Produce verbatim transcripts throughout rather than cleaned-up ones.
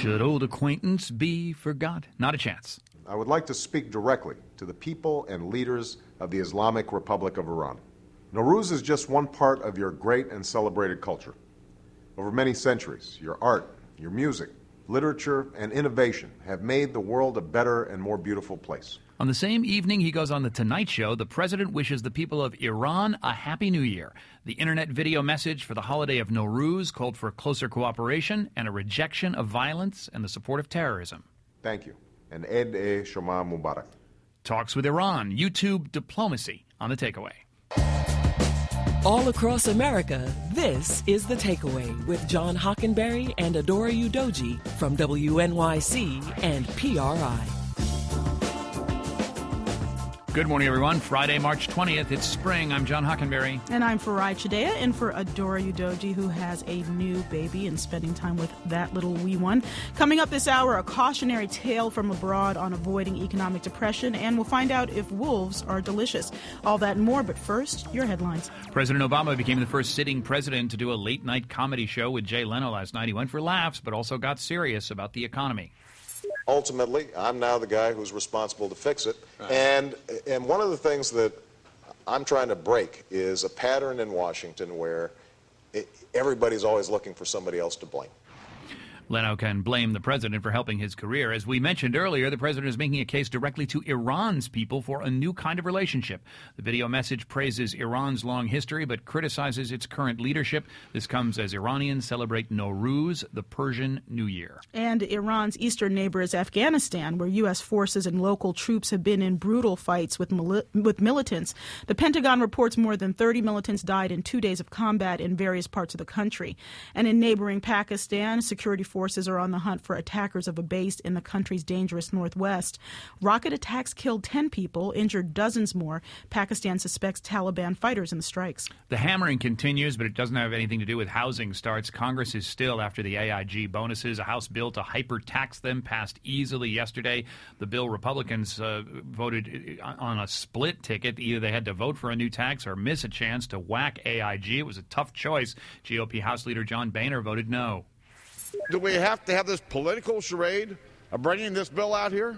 Should old acquaintance be forgot? Not a chance. I would like to speak directly to the people and leaders of the Islamic Republic of Iran. Nowruz is just one part of your great and celebrated culture. Over many centuries, your art, your music, literature, and innovation have made the world a better and more beautiful place. On the same evening he goes on The Tonight Show, the president wishes the people of Iran a Happy New Year. The internet video message for the holiday of Nowruz called for closer cooperation and a rejection of violence and the support of terrorism. Thank you. And Eid-e-Shoma Mubarak. Talks with Iran, YouTube diplomacy on The Takeaway. All across America, this is The Takeaway with John Hockenberry and Adora Udoji from W N Y C and P R I. Good morning, everyone. Friday, March twentieth. It's spring. I'm John Hockenberry. And I'm Farai Chidea, in for Adora Udoji, who has a new baby and spending time with that little wee one. Coming up this hour, a cautionary tale from abroad on avoiding economic depression, and we'll find out if wolves are delicious. All that and more, but first, your headlines. President Obama became the first sitting president to do a late-night comedy show with Jay Leno last night. He went for laughs, but also got serious about the economy. Ultimately, I'm now the guy who's responsible to fix it. Right. And and one of the things that I'm trying to break is a pattern in Washington where it, everybody's always looking for somebody else to blame. Leno can blame the president for helping his career. As we mentioned earlier, the president is making a case directly to Iran's people for a new kind of relationship. The video message praises Iran's long history but criticizes its current leadership. This comes as Iranians celebrate Nowruz, the Persian New Year. And Iran's eastern neighbor is Afghanistan, where U S forces and local troops have been in brutal fights with mili- with militants. The Pentagon reports more than thirty militants died in two days of combat in various parts of the country. And in neighboring Pakistan, security forces are on the hunt for attackers of a base in the country's dangerous northwest. Rocket attacks killed ten people, injured dozens more. Pakistan suspects Taliban fighters in the strikes. The hammering continues, but it doesn't have anything to do with housing starts. Congress is still after the A I G bonuses. A House bill to hyper-tax them passed easily yesterday. The bill, Republicans uh, voted on a split ticket. Either they had to vote for a new tax or miss a chance to whack A I G. It was a tough choice. G O P House Leader John Boehner voted no. Do we have to have this political charade of bringing this bill out here?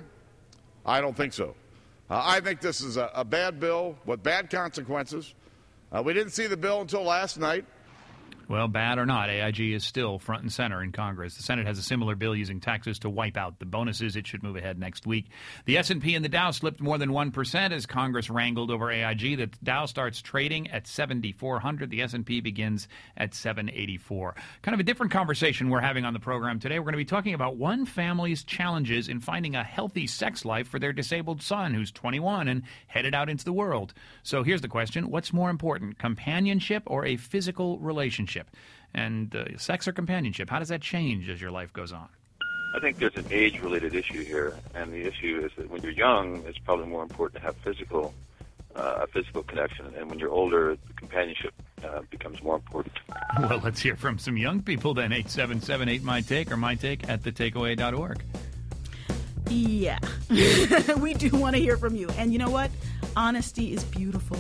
I don't think so. Uh, I think this is a, a bad bill with bad consequences. Uh, we didn't see the bill until last night. Well, bad or not, A I G is still front and center in Congress. The Senate has a similar bill using taxes to wipe out the bonuses. It should move ahead next week. The S and P and the Dow slipped more than one percent as Congress wrangled over A I G. The Dow starts trading at seventy-four hundred. The S and P begins at seven eighty-four. Kind of a different conversation we're having on the program today. We're going to be talking about one family's challenges in finding a healthy sex life for their disabled son, who's twenty-one and headed out into the world. So here's the question. What's more important, companionship or a physical relationship? And uh, sex or companionship, how does that change as your life goes on? I think there's an age-related issue here, and the issue is that when you're young, it's probably more important to have physical, uh, a physical connection, and when you're older, the companionship uh, becomes more important. Well, let's hear from some young people then. eight seven seven eight my take or mytake at the takeaway dot org. Yeah, we do want to hear from you. And you know what? Honesty is beautiful.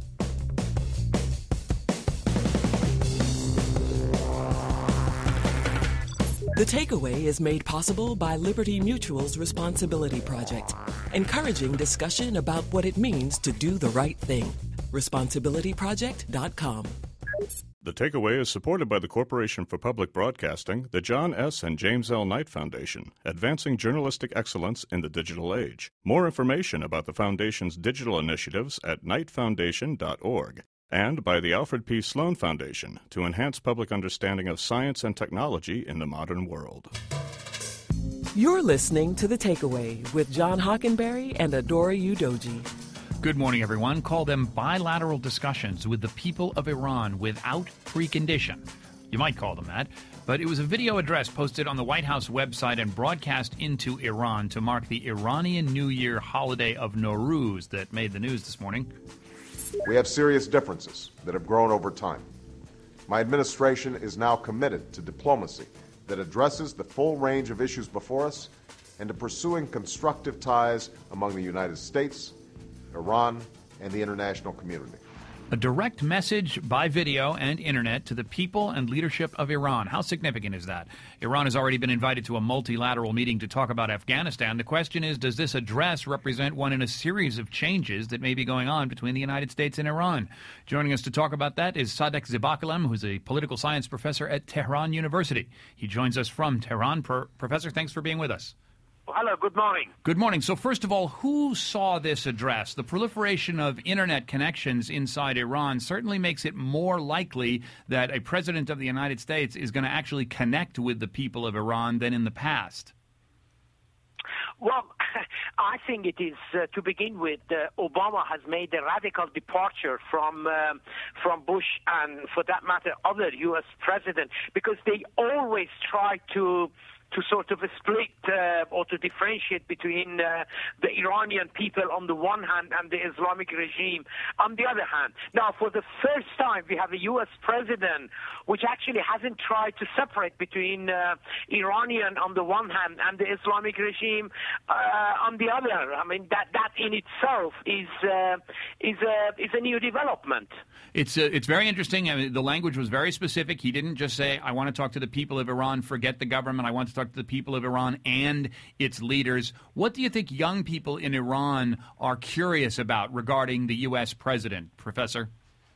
The Takeaway is made possible by Liberty Mutual's Responsibility Project, encouraging discussion about what it means to do the right thing. responsibility project dot com. The Takeaway is supported by the Corporation for Public Broadcasting, the John S. and James L. Knight Foundation, advancing journalistic excellence in the digital age. More information about the Foundation's digital initiatives at knight foundation dot org. And by the Alfred P. Sloan Foundation to enhance public understanding of science and technology in the modern world. You're listening to The Takeaway with John Hockenberry and Adora Udoji. Good morning, everyone. Call them bilateral discussions with the people of Iran without precondition. You might call them that, but it was a video address posted on the White House website and broadcast into Iran to mark the Iranian New Year holiday of Nowruz that made the news this morning. We have serious differences that have grown over time. My administration is now committed to diplomacy that addresses the full range of issues before us and to pursuing constructive ties among the United States, Iran, and the international community. A direct message by video and internet to the people and leadership of Iran. How significant is that? Iran has already been invited to a multilateral meeting to talk about Afghanistan. The question is, does this address represent one in a series of changes that may be going on between the United States and Iran? Joining us to talk about that is Sadek Zibakalem, who's a political science professor at Tehran University. He joins us from Tehran. Pro- Professor, thanks for being with us. Hello, good morning. Good morning. So first of all, who saw this address? The proliferation of internet connections inside Iran certainly makes it more likely that a president of the United States is going to actually connect with the people of Iran than in the past. Well, I think it is, uh, to begin with, uh, Obama has made a radical departure from uh, from Bush and, for that matter, other U S presidents, because they always try to to sort of split uh, or to differentiate between uh, the Iranian people on the one hand and the Islamic regime on the other hand. Now, for the first time, we have a U S president which actually hasn't tried to separate between uh, Iranian on the one hand and the Islamic regime uh, on the other. I mean, that that in itself is uh, is a is a new development. It's uh, it's very interesting. I mean, the language was very specific. He didn't just say, "I want to talk to the people of Iran. Forget the government. I want to talk to the people of Iran and its leaders." What do you think young people in Iran are curious about regarding the U S president, Professor?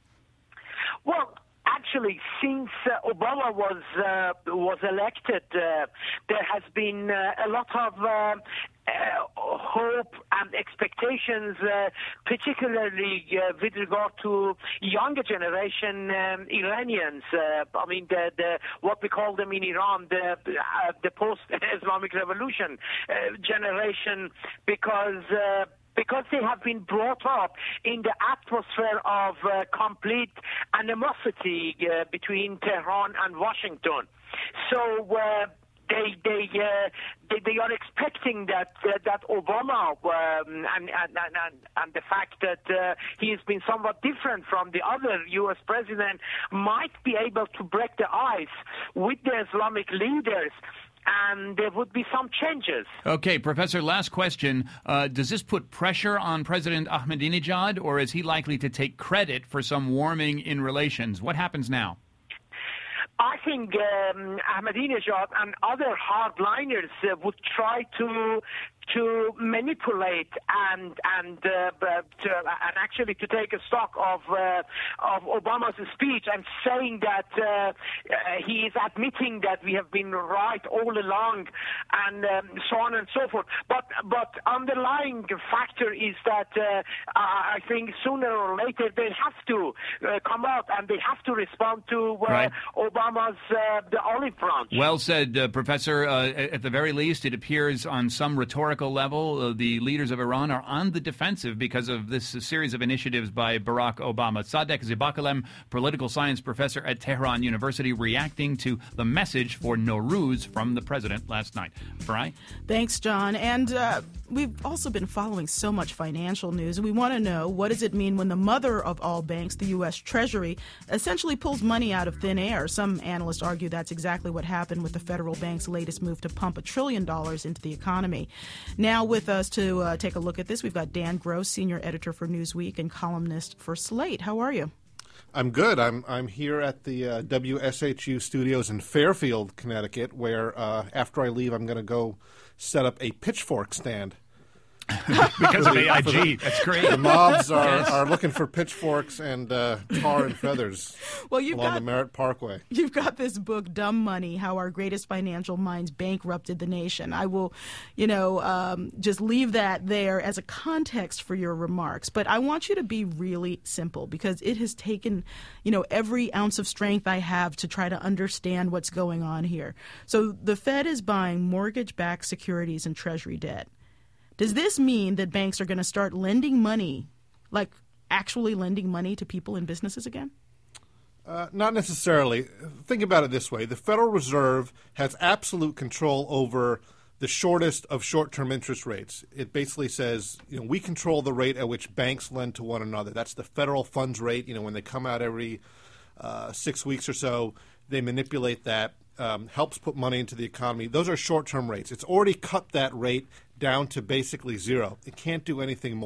Well, actually, since uh, Obama was uh, was elected, uh, there has been uh, a lot of uh, uh, hope and expectations, uh, particularly uh, with regard to younger generation um, Iranians. Uh, I mean, the, the what we call them in Iran, the uh, the post-Islamic Revolution uh, generation, because. Uh, Because they have been brought up in the atmosphere of uh, complete animosity uh, between Tehran and Washington. So uh, they they, uh, they they are expecting that uh, that Obama um, and, and and and the fact that uh, he has been somewhat different from the other U S president might be able to break the ice with the Islamic leaders. And there would be some changes. Okay, Professor, last question. Uh, does this put pressure on President Ahmadinejad, or is he likely to take credit for some warming in relations? What happens now? I think um, Ahmadinejad and other hardliners uh, would try to to manipulate and and uh, to, and actually to take a stock of uh, of Obama's speech and saying that uh, he is admitting that we have been right all along and um, so on and so forth. But but underlying factor is that uh, I think sooner or later they have to uh, come out and they have to respond to uh, right. Obama's uh, the olive branch. Well said, uh, Professor. Uh, at the very least, it appears on some rhetorical level, uh, the leaders of Iran are on the defensive because of this uh, series of initiatives by Barack Obama. Sadek Zibakalem, political science professor at Tehran University, reacting to the message for Nowruz from the president last night. Farai? Thanks, John. And uh, we've also been following so much financial news. We want to know, what does it mean when the mother of all banks, the U S Treasury, essentially pulls money out of thin air? Some analysts argue that's exactly what happened with the federal bank's latest move to pump a trillion dollars into the economy. Now with us to uh, take a look at this, we've got Dan Gross, senior editor for Newsweek and columnist for Slate. How are you? I'm good. I'm I'm here at the uh, W S H U studios in Fairfield, Connecticut, where uh, after I leave, I'm going to go set up a pitchfork stand. Because of A I G. That's great. The mobs are, yes. are looking for pitchforks and uh, tar and feathers well, you've along got, the Merritt Parkway. You've got this book, Dumb Money, How Our Greatest Financial Minds Bankrupted the Nation. I will, you know, um, just leave that there as a context for your remarks. But I want you to be really simple, because it has taken, you know, every ounce of strength I have to try to understand what's going on here. So the Fed is buying mortgage-backed securities and Treasury debt. Does this mean that banks are going to start lending money, like actually lending money to people and businesses again? Uh, not necessarily. Think about it this way. The Federal Reserve has absolute control over the shortest of short-term interest rates. It basically says, you know, we control the rate at which banks lend to one another. That's the federal funds rate. You know, when they come out every uh, six weeks or so, they manipulate that, um, helps put money into the economy. Those are short-term rates. It's already cut that rate down to basically zero. It can't do anything more.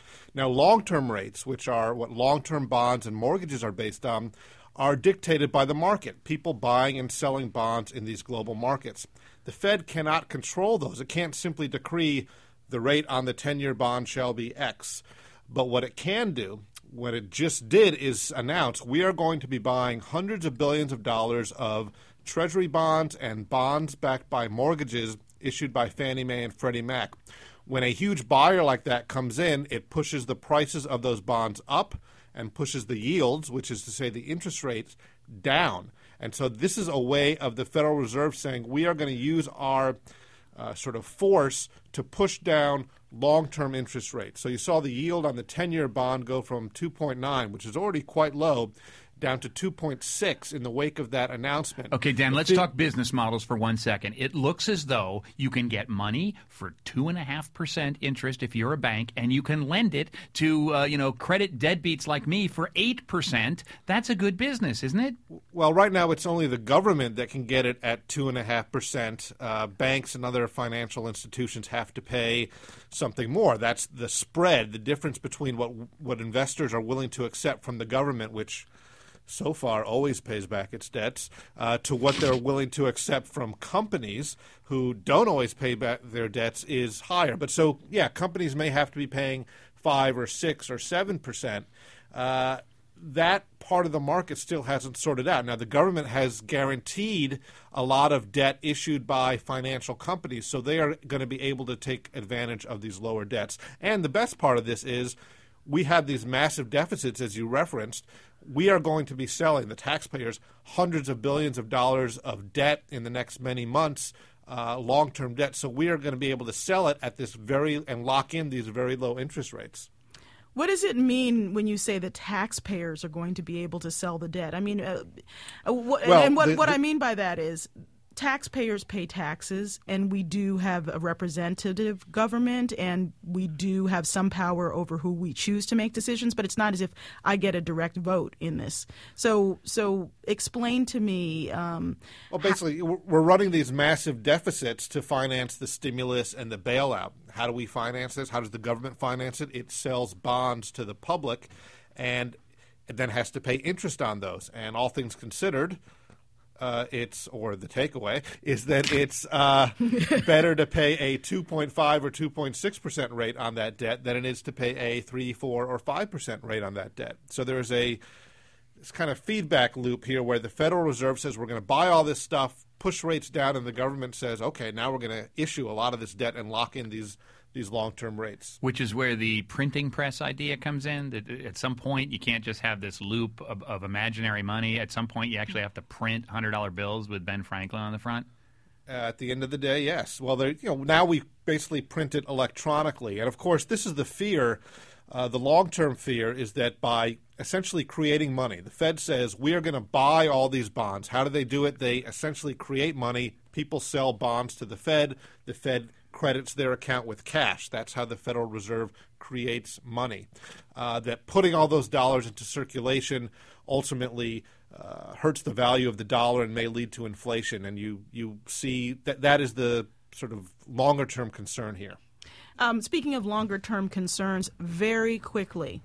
Now, long-term rates, which are what long-term bonds and mortgages are based on, are dictated by the market, people buying and selling bonds in these global markets. The Fed cannot control those. It can't simply decree the rate on the ten-year bond shall be X. But what it can do, what it just did, is announce we are going to be buying hundreds of billions of dollars of Treasury bonds and bonds backed by mortgages issued by Fannie Mae and Freddie Mac. When a huge buyer like that comes in, it pushes the prices of those bonds up and pushes the yields, which is to say the interest rates, down. And so this is a way of the Federal Reserve saying we are going to use our uh, sort of force to push down long-term interest rates. So you saw the yield on the ten-year bond go from two point nine, which is already quite low, down to two point six in the wake of that announcement. Okay, Dan, let's talk business models for one second. It looks as though you can get money for two point five percent interest if you're a bank, and you can lend it to, uh, you know, credit deadbeats like me for eight percent. That's a good business, isn't it? Well, right now it's only the government that can get it at two point five percent. Uh, banks and other financial institutions have to pay something more. That's the spread, the difference between what what investors are willing to accept from the government, which so far always pays back its debts, uh, to what they're willing to accept from companies who don't always pay back their debts is higher. But so, yeah, companies may have to be paying five or six or seven percent. Uh, that part of the market still hasn't sorted out. Now, the government has guaranteed a lot of debt issued by financial companies, so they are going to be able to take advantage of these lower debts. And the best part of this is we have these massive deficits, as you referenced. We are going to be selling, the taxpayers, hundreds of billions of dollars of debt in the next many months, uh, long-term debt. So we are going to be able to sell it at this very and lock in these very low interest rates. What does it mean when you say the taxpayers are going to be able to sell the debt? I mean, uh, uh, wh- well, and what, the, what the, I mean by that is taxpayers pay taxes, and we do have a representative government, and we do have some power over who we choose to make decisions, but it's not as if I get a direct vote in this. So so explain to me. Um, well, basically, how- we're running these massive deficits to finance the stimulus and the bailout. How do we finance this? How does the government finance it? It sells bonds to the public, and it then has to pay interest on those. And all things considered, Uh, it's or the takeaway is that it's uh, better to pay a two point five or two point six percent rate on that debt than it is to pay a three, four, or five percent rate on that debt. So there's a this kind of feedback loop here where the Federal Reserve says we're going to buy all this stuff, push rates down, and the government says, okay, now we're going to issue a lot of this debt and lock in these these long-term rates. Which is where the printing press idea comes in. That at some point, you can't just have this loop of, of imaginary money. At some point, you actually have to print one hundred dollar bills with Ben Franklin on the front. Uh, at the end of the day, yes. Well, you know, now we basically print it electronically. And, of course, this is the fear. Uh, the long-term fear is that by essentially creating money, the Fed says we are going to buy all these bonds. How do they do it? They essentially create money. People sell bonds to the Fed. The Fed credits their account with cash. That's how the Federal Reserve creates money. Uh, that putting all those dollars into circulation ultimately uh, hurts the value of the dollar and may lead to inflation. And you, you see that that is the sort of longer-term concern here. Um, speaking of longer-term concerns, very quickly,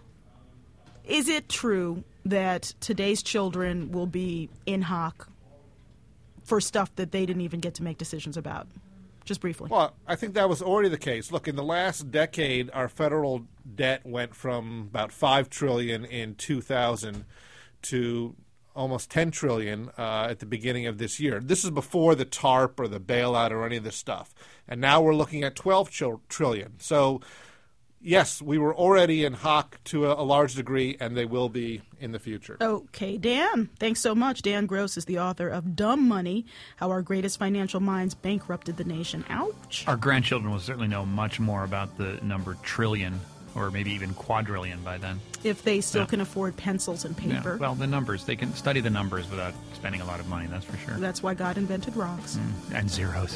is it true that today's children will be in hock for stuff that they didn't even get to make decisions about? Just briefly. Well, I think that was already the case. Look, in the last decade, our federal debt went from about five trillion dollars in two thousand to almost ten trillion dollars uh, at the beginning of this year. This is before the TARP or the bailout or any of this stuff. And now we're looking at twelve trillion dollars. So, yes, we were already in hock to a, a large degree, and they will be in the future. Okay, Dan, thanks so much. Dan Gross is the author of Dumb Money, How Our Greatest Financial Minds Bankrupted the Nation. Ouch. Our grandchildren will certainly know much more about the number trillion, or maybe even quadrillion by then. If they still Yeah. can afford pencils and paper. Yeah. Well, the numbers. They can study the numbers without spending a lot of money, that's for sure. That's why God invented rocks. Mm, and zeros.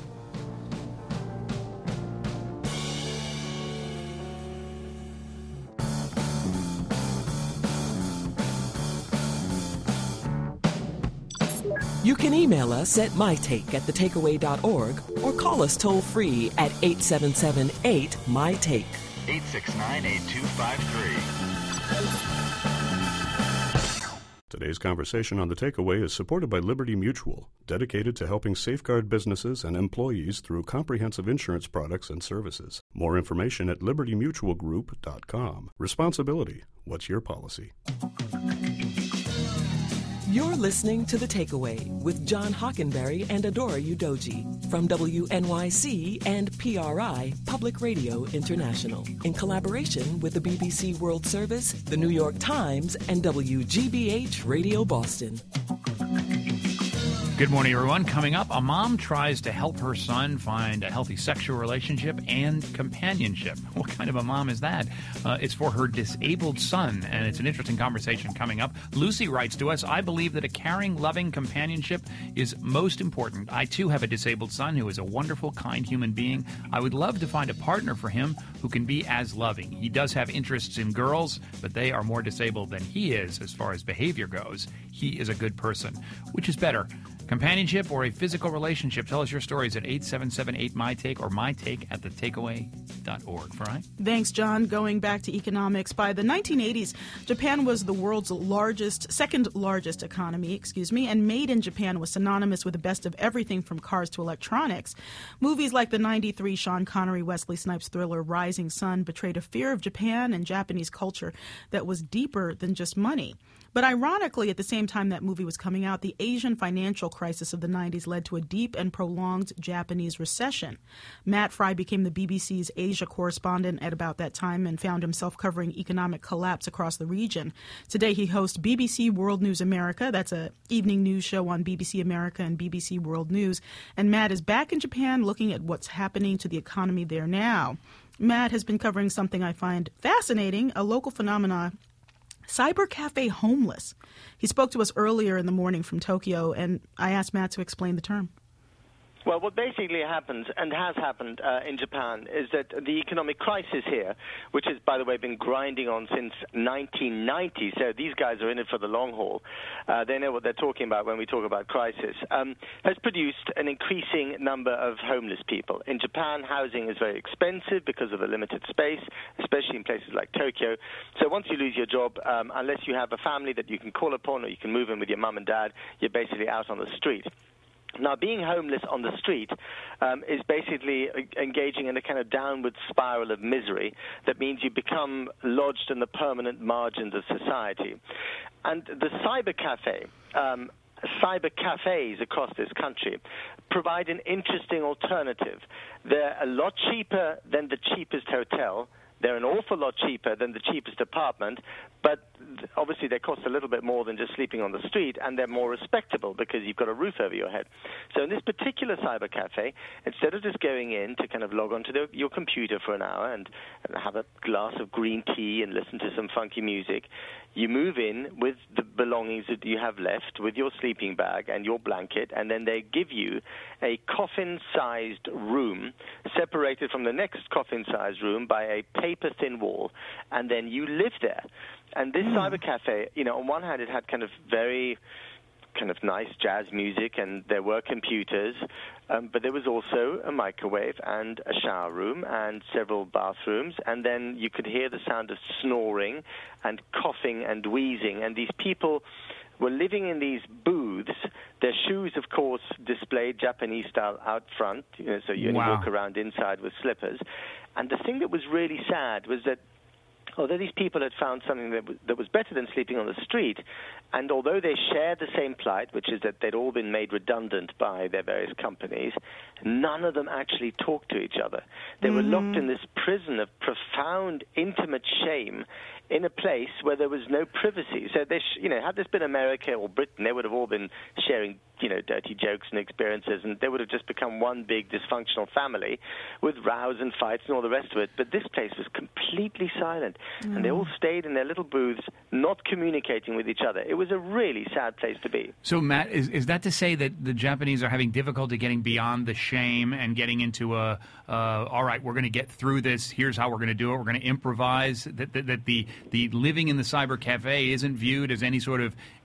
You can email us at mytake at the takeaway dot org or call us toll-free at eight seven seven eight, M Y T A K E. eight six nine, eight two five three. Today's conversation on The Takeaway is supported by Liberty Mutual, dedicated to helping safeguard businesses and employees through comprehensive insurance products and services. More information at liberty mutual group dot com. Responsibility. What's your policy? You're listening to The Takeaway with John Hockenberry and Adora Udoji from W N Y C and P R I, Public Radio International, in collaboration with the B B C World Service, the New York Times, and W G B H Radio Boston. Good morning, everyone. Coming up, a mom tries to help her son find a healthy sexual relationship and companionship. What kind of a mom is that? Uh, it's for her disabled son, and it's an interesting conversation coming up. Lucy writes to us, I believe that a caring, loving companionship is most important. I, too, have a disabled son who is a wonderful, kind human being. I would love to find a partner for him who can be as loving. He does have interests in girls, but they are more disabled than he is as far as behavior goes. He is a good person. Which is better? Companionship or a physical relationship? Tell us your stories at eight seven seven eight, M Y T A K E or my take at the takeaway dot org. Fry? Thanks, John. Going back to economics, by the nineteen eighties, Japan was the world's largest, second largest economy, excuse me, and made in Japan was synonymous with the best of everything from cars to electronics. Movies like the ninety-three Sean Connery, Wesley Snipes thriller Rising Sun betrayed a fear of Japan and Japanese culture that was deeper than just money. But ironically, at the same time that movie was coming out, the Asian financial crisis of the nineties led to a deep and prolonged Japanese recession. Matt Fry became the B B C's Asia correspondent at about that time and found himself covering economic collapse across the region. Today, he hosts B B C World News America. That's an evening news show on B B C America and B B C World News. And Matt is back in Japan looking at what's happening to the economy there now. Matt has been covering something I find fascinating, a local phenomenon, Cyber Cafe Homeless. He spoke to us earlier in the morning from Tokyo, and I asked Matt to explain the term. Well, what basically happens and has happened uh, in Japan is that the economic crisis here, which has, by the way, been grinding on since nineteen ninety, so these guys are in it for the long haul. Uh, they know what they're talking about when we talk about crisis, um, has produced an increasing number of homeless people. In Japan, housing is very expensive because of the limited space, especially in places like Tokyo. So once you lose your job, um, unless you have a family that you can call upon or you can move in with your mum and dad, you're basically out on the street. Now, being homeless on the street um, is basically engaging in a kind of downward spiral of misery that means you become lodged in the permanent margins of society. And the cyber cafe, um, cyber cafes across this country provide an interesting alternative. They're a lot cheaper than the cheapest hotel. They're an awful lot cheaper than the cheapest apartment, but obviously they cost a little bit more than just sleeping on the street, and they're more respectable because you've got a roof over your head. So in this particular cyber cafe, instead of just going in to kind of log onto the, your computer for an hour and, and have a glass of green tea and listen to some funky music, you move in with the belongings that you have left, with your sleeping bag and your blanket, and then they give you a coffin-sized room separated from the next coffin-sized room by a paper-thin wall, and then you live there. And this mm. cyber cafe, you know, on one hand, it had kind of very kind of nice jazz music, and there were computers, um, but there was also a microwave and a shower room and several bathrooms, and then you could hear the sound of snoring and coughing and wheezing, and these people were living in these booths. Their shoes, of course, displayed Japanese style out front, you know, so you only wow. walk around inside with slippers. And the thing that was really sad was that although these people had found something that was, that was better than sleeping on the street, and although they shared the same plight, which is that they'd all been made redundant by their various companies, none of them actually talked to each other. They mm-hmm. were locked in this prison of profound, intimate shame in a place where there was no privacy. So, they sh- you know, had this been America or Britain, they would have all been sharing, you know, dirty jokes and experiences, and they would have just become one big dysfunctional family with rows and fights and all the rest of it. But this place was completely silent, mm. and they all stayed in their little booths, not communicating with each other. It was a really sad place to be. So, Matt, is, is that to say that the Japanese are having difficulty getting beyond the shame and getting into a, uh, all right, we're going to get through this, here's how we're going to do it, we're going to improvise, that, that, that the, the living in the cyber cafe isn't viewed as any sort of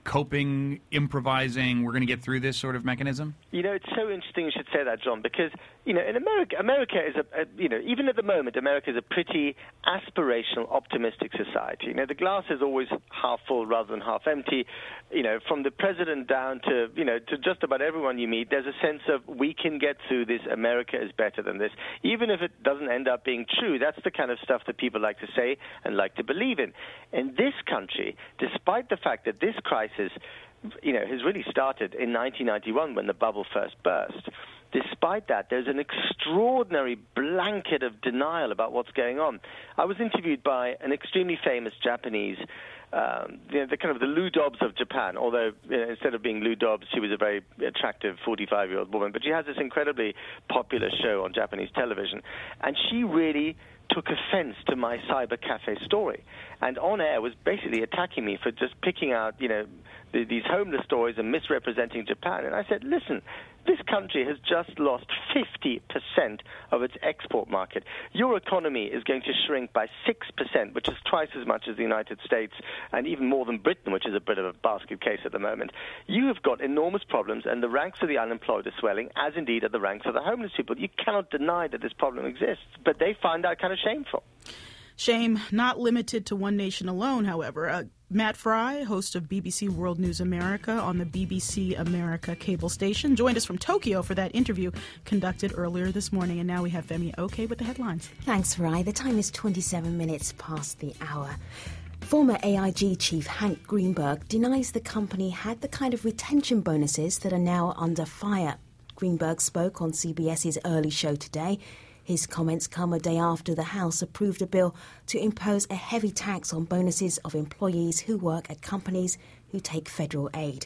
coping, improvising, we're going to get through this sort of mechanism? You know, it's so interesting you should say that, John, because, you know, in America, America is a, a, you know, even at the moment, America is a pretty aspirational, optimistic society. You know, the glass is always half full rather than half empty. You know, from the president down to, you know, to just about everyone you meet, there's a sense of we can get through this, America is better than this. Even if it doesn't end up being true, that's the kind of stuff that people like to say and like to believe in. In this country, despite the fact that this crisis, you know, has really started in nineteen ninety-one when the bubble first burst. Despite that, there's an extraordinary blanket of denial about what's going on. I was interviewed by an extremely famous Japanese, um, the, the kind of the Lou Dobbs of Japan, although you know, instead of being Lou Dobbs, she was a very attractive forty-five-year-old woman. But she has this incredibly popular show on Japanese television, and she really took offense to my cyber cafe story, and on air was basically attacking me for just picking out, you know, the, these homeless stories and misrepresenting Japan. And I said, listen, this country has just lost fifty percent of its export market. Your economy is going to shrink by six percent, which is twice as much as the United States, and even more than Britain, which is a bit of a basket case at the moment. You have got enormous problems, and the ranks of the unemployed are swelling, as indeed are the ranks of the homeless people. You cannot deny that this problem exists, but they find that kind of shameful. Shame not limited to one nation alone, however. Uh, Matt Fry, host of B B C World News America on the B B C America cable station, joined us from Tokyo for that interview conducted earlier this morning. And now we have Femi Oke with the headlines. Thanks, Fry. The time is twenty-seven minutes past the hour. Former A I G chief Hank Greenberg denies the company had the kind of retention bonuses that are now under fire. Greenberg spoke on CBS's Early Show today. His comments come a day after the House approved a bill to impose a heavy tax on bonuses of employees who work at companies who take federal aid.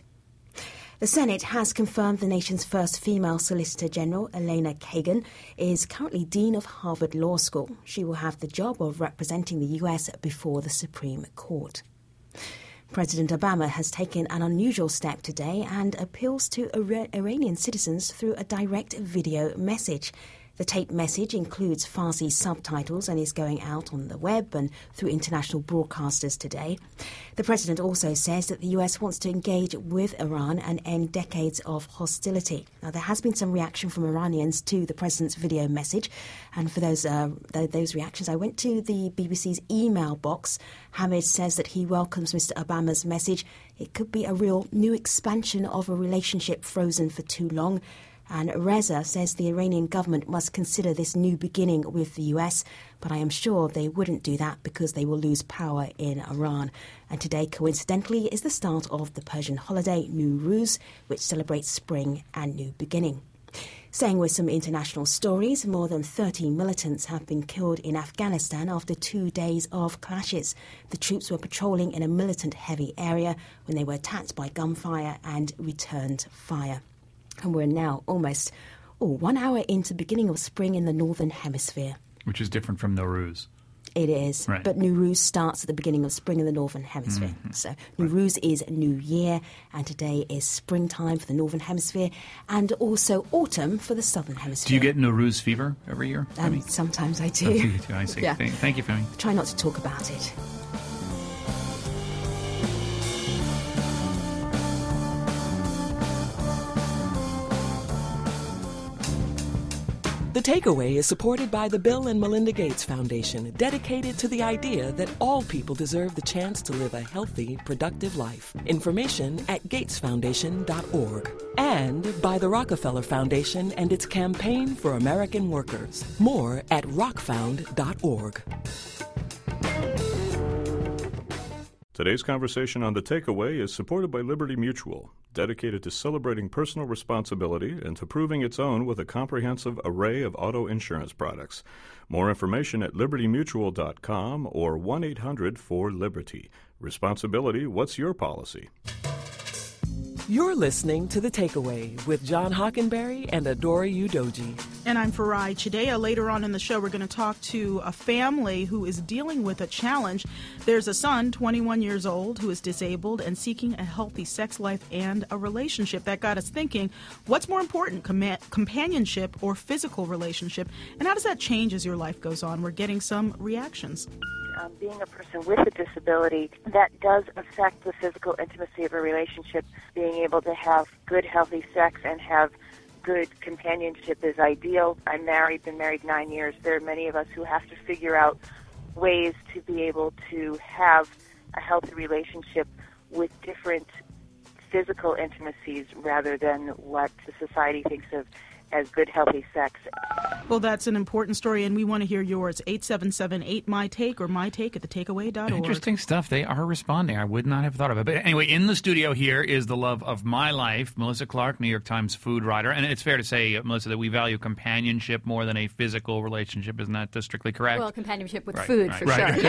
The Senate has confirmed the nation's first female Solicitor General, Elena Kagan, is currently Dean of Harvard Law School. She will have the job of representing the U S before the Supreme Court. President Obama has taken an unusual step today and appeals to Ira- Iranian citizens through a direct video message. The taped message includes Farsi subtitles and is going out on the web and through international broadcasters today. The president also says that the U S wants to engage with Iran and end decades of hostility. Now, there has been some reaction from Iranians to the president's video message, and for those uh, th- those reactions, I went to the B B C's email box. Hamid says that he welcomes Mister Obama's message. It could be a real new expansion of a relationship frozen for too long. And Reza says the Iranian government must consider this new beginning with the U S, but I am sure they wouldn't do that because they will lose power in Iran. And today, coincidentally, is the start of the Persian holiday Nowruz, which celebrates spring and new beginning. Staying with some international stories, more than thirty militants have been killed in Afghanistan after two days of clashes. The troops were patrolling in a militant-heavy area when they were attacked by gunfire and returned fire. And we're now almost oh, one hour into the beginning of spring in the Northern Hemisphere. Which is different from Nowruz. It is, right. But Nowruz starts at the beginning of spring in the Northern Hemisphere. Mm-hmm. So Nowruz right. is New Year, and today is springtime for the Northern Hemisphere, and also autumn for the Southern Hemisphere. Do you get Nowruz fever every year? Um, sometimes I do. Oh, you do. I see. Yeah. Thank you, Femi. Try not to talk about it. The Takeaway is supported by the Bill and Melinda Gates Foundation, dedicated to the idea that all people deserve the chance to live a healthy, productive life. Information at gates foundation dot org. And by the Rockefeller Foundation and its campaign for American workers. More at rock found dot org. Today's conversation on The Takeaway is supported by Liberty Mutual, dedicated to celebrating personal responsibility and to proving its own with a comprehensive array of auto insurance products. More information at liberty mutual dot com or one eight hundred four liberty. Responsibility, what's your policy? You're listening to The Takeaway with John Hockenberry and Adora Udoji. And I'm Farai Chidea. Later on in the show, we're going to talk to a family who is dealing with a challenge. There's a son, twenty-one years old, who is disabled and seeking a healthy sex life and a relationship. That got us thinking, what's more important, com- companionship or physical relationship? And how does that change as your life goes on? We're getting some reactions. um, being a person with a disability, that does affect the physical intimacy of a relationship. Being able to have good, healthy sex and have good companionship is ideal. I'm married, been married nine years. There are many of us who have to figure out ways to be able to have a healthy relationship with different physical intimacies rather than what the society thinks of as good, healthy sex. Well, that's an important story, and we want to hear yours. eight seven seven eight, my take or my take at the takeaway dot org. Interesting stuff. They are responding. I would not have thought of it. But anyway, in the studio here is the love of my life, Melissa Clark, New York Times food writer. And it's fair to say, Melissa, that we value companionship more than a physical relationship. Isn't that strictly correct? Well, companionship with right, food, right, for right. sure.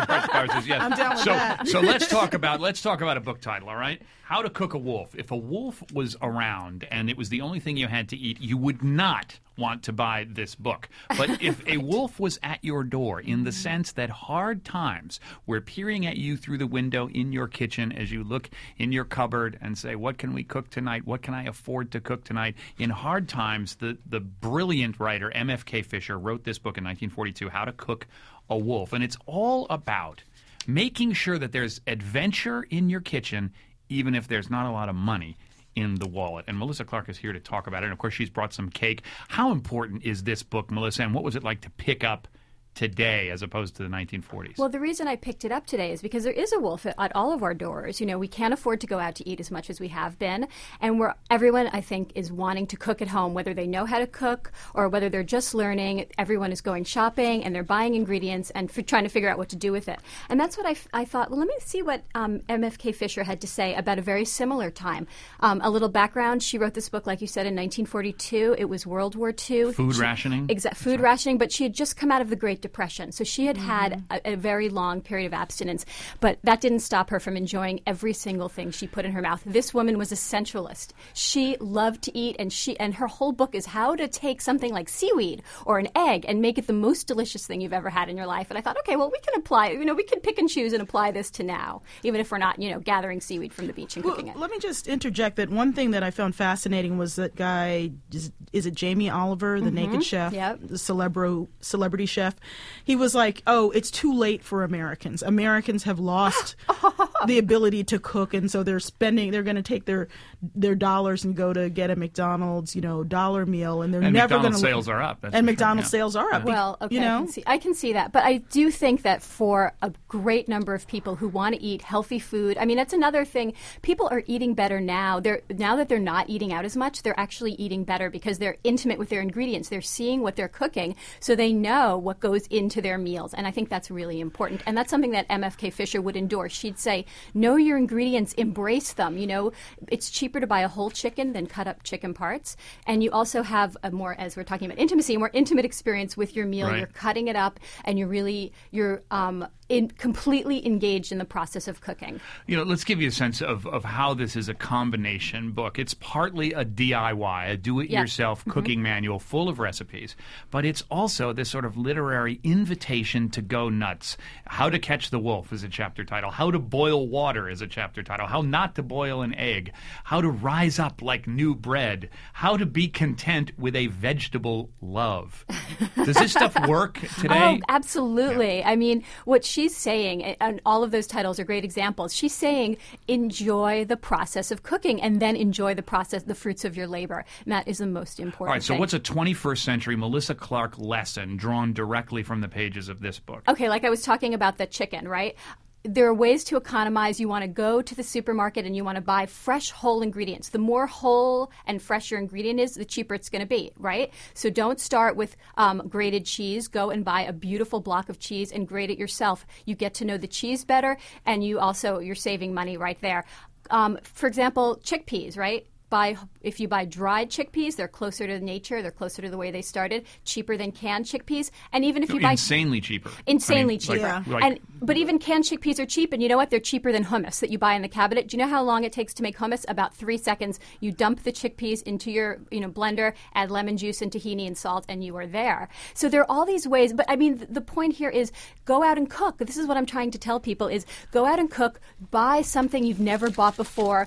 yes. I'm down with so, that. So let's talk about let's talk about a book title, all right? How to Cook a Wolf. If a wolf was around and it was the only thing you had to eat, you would not want to buy this book. But if a wolf was at your door, in the sense that hard times were peering at you through the window in your kitchen as you look in your cupboard and say, what can we cook tonight? What can I afford to cook tonight? In hard times, the, the brilliant writer M F K Fisher wrote this book in nineteen forty-two, How to Cook a Wolf. And it's all about making sure that there's adventure in your kitchen, even if there's not a lot of money in the wallet. And Melissa Clark is here to talk about it. And, of course, she's brought some cake. How important is this book, Melissa, and what was it like to pick up today as opposed to the nineteen forties? Well, the reason I picked it up today is because there is a wolf at, at all of our doors. You know, we can't afford to go out to eat as much as we have been, and we're everyone, I think, is wanting to cook at home, whether they know how to cook or whether they're just learning. Everyone is going shopping, and they're buying ingredients and for trying to figure out what to do with it. And that's what I, I thought, well, let me see what um, M F K Fisher had to say about a very similar time. Um, a little background, she wrote this book, like you said, in nineteen forty-two. It was World War Two. Food she, rationing? Exactly, food right. rationing, but she had just come out of the Great Depression. So she had had a, a very long period of abstinence, but that didn't stop her from enjoying every single thing she put in her mouth. This woman was a sensualist. She loved to eat, and she and her whole book is how to take something like seaweed or an egg and make it the most delicious thing you've ever had in your life. And I thought, okay, well, we can apply, you know, we can pick and choose and apply this to now, even if we're not, you know, gathering seaweed from the beach and well, cooking it. Let me just interject that one thing that I found fascinating was that guy, is, is it Jamie Oliver, the Mm-hmm. naked chef, yep. the celebro, celebrity chef? He was like, oh, it's too late for Americans. Americans have lost the ability to cook, and so they're spending, they're going to take their their dollars and go to get a McDonald's, you know, dollar meal, and they're and never going to. McDonald's sales are up. That's and for McDonald's sure, yeah. sales are up. Well, okay, you know? I, can see, I can see that. But I do think that for a great number of people who want to eat healthy food, I mean, that's another thing. People are eating better now. They're now that they're not eating out as much, they're actually eating better because they're intimate with their ingredients. They're seeing what they're cooking, so they know what goes into their meals. And I think that's really important. And that's something that M F K Fisher would endorse. She'd say, know your ingredients, embrace them. You know, it's cheaper to buy a whole chicken than cut up chicken parts. And you also have a more, as we're talking about intimacy, a more intimate experience with your meal. Right. You're cutting it up, and you're really, you're um, in, completely engaged in the process of cooking. You know, let's give you a sense of, of how this is a combination book. It's partly a D I Y, a do-it-yourself Yep. cooking Mm-hmm. manual full of recipes, but it's also this sort of literary invitation to go nuts. How to Catch the Wolf is a chapter title. How to Boil Water is a chapter title. How not to boil an egg. How to rise up like new bread. How to be content with a vegetable love. Does this stuff work today? Oh, absolutely. Yeah. I mean, what she's saying, and all of those titles are great examples, she's saying enjoy the process of cooking and then enjoy the process, the fruits of your labor. And that is the most important All right, so thing. what's a twenty-first century Melissa Clark lesson drawn directly from the pages of this book? Okay, like I was talking about the chicken, right? There are ways to economize. You want to go to the supermarket and you want to buy fresh, whole ingredients. The more whole and fresh your ingredient is, the cheaper it's going to be, right? So don't start with um, grated cheese. Go and buy a beautiful block of cheese and grate it yourself. You get to know the cheese better, and you also, you're saving money right there. Um, for example, chickpeas, right? Buy, if you buy dried chickpeas, they're closer to nature. They're closer to the way they started. Cheaper than canned chickpeas. And even if you no, buy insanely cheaper, insanely I mean, cheaper. Like, yeah. like, and but even canned chickpeas are cheap. And you know what? They're cheaper than hummus that you buy in the cabinet. Do you know how long it takes to make hummus? About three seconds. You dump the chickpeas into your you know blender, add lemon juice and tahini and salt, and you are there. So there are all these ways. But I mean, the point here is go out and cook. This is what I'm trying to tell people: is go out and cook. Buy something you've never bought before.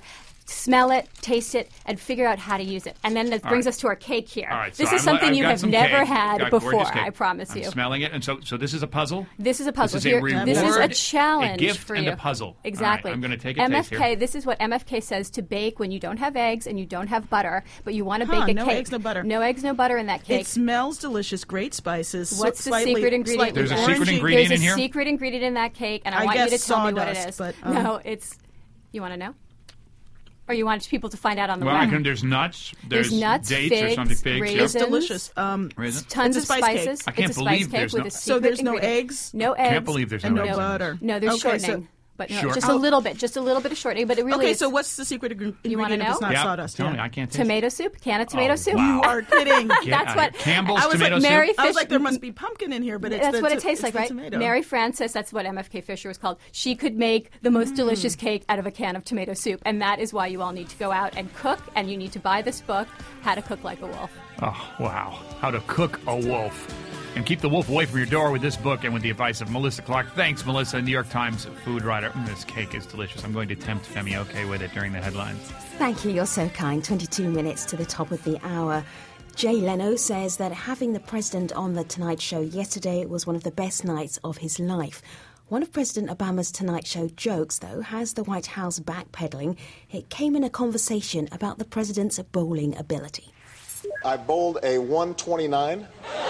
smell it, taste it, and figure out how to use it. And then that All brings right. us to our cake here. All right, this so is I'm- something I've you got have some never cake. had Got before, gorgeous cake. I promise I'm you. smelling it, and so so this is a puzzle. This is a puzzle. This is Here- a reward. this is a challenge a gift for and you. a puzzle. Exactly. All right, I'm going to take a M F taste K. here. This is what M F K says to bake when you don't have eggs and you don't have butter, but you want to Huh, bake a no cake. eggs, no butter. No eggs, no butter in that cake. It smells delicious. Great spices. What's the slightly, secret ingredient? There's a slightly secret orangey. ingredient There's in a here? secret ingredient in that cake, and I, I want you to guess tell me what it sawdust, is. but, um, no, it's. You want to know? Or you want people to find out on the Well, web? I can, there's nuts. There's nuts, dates figs, or something. Figs. raisins. It's delicious. Um, Raisin? Tons It's of a spice cake. spices. I can't it's a believe spice cake there's with no- a So secret there's no ingredient. eggs? No eggs. Can't believe there's and no no eggs in butter. this. No, there's Okay, so- shortening. But no, Sure. just Oh. a little bit, just a little bit of shortening. But it really okay, is so what's the secret ingre- ingredient You wanna if it's know? not Yep. sawdust? Tell Yeah. me, I can't taste tomato soup, can of tomato Oh, soup. wow. You are kidding. Get That's out what of here. Campbell's I was tomato like, soup? Mary, I was like, there must be pumpkin in here, but it's that's the, what it it's tastes like, the right? tomato. Mary Frances, that's what M F K Fisher was called. She could make the most delicious cake out of a can of tomato soup, and that is why you all need to go out and cook, and you need to buy this book, How to Cook Like a Wolf. Oh, wow. How to cook a wolf. And keep the wolf away from your door with this book and with the advice of Melissa Clark. Thanks, Melissa, New York Times food writer. Mm, this cake is delicious. I'm going to tempt Femi OK with it during the headlines. Thank you, you're so kind. twenty-two minutes to the top of the hour. Jay Leno says that having the president on The Tonight Show yesterday was one of the best nights of his life. One of President Obama's Tonight Show jokes, though, has the White House backpedaling. It came in a conversation about the president's bowling ability. I bowled a one twenty-nine.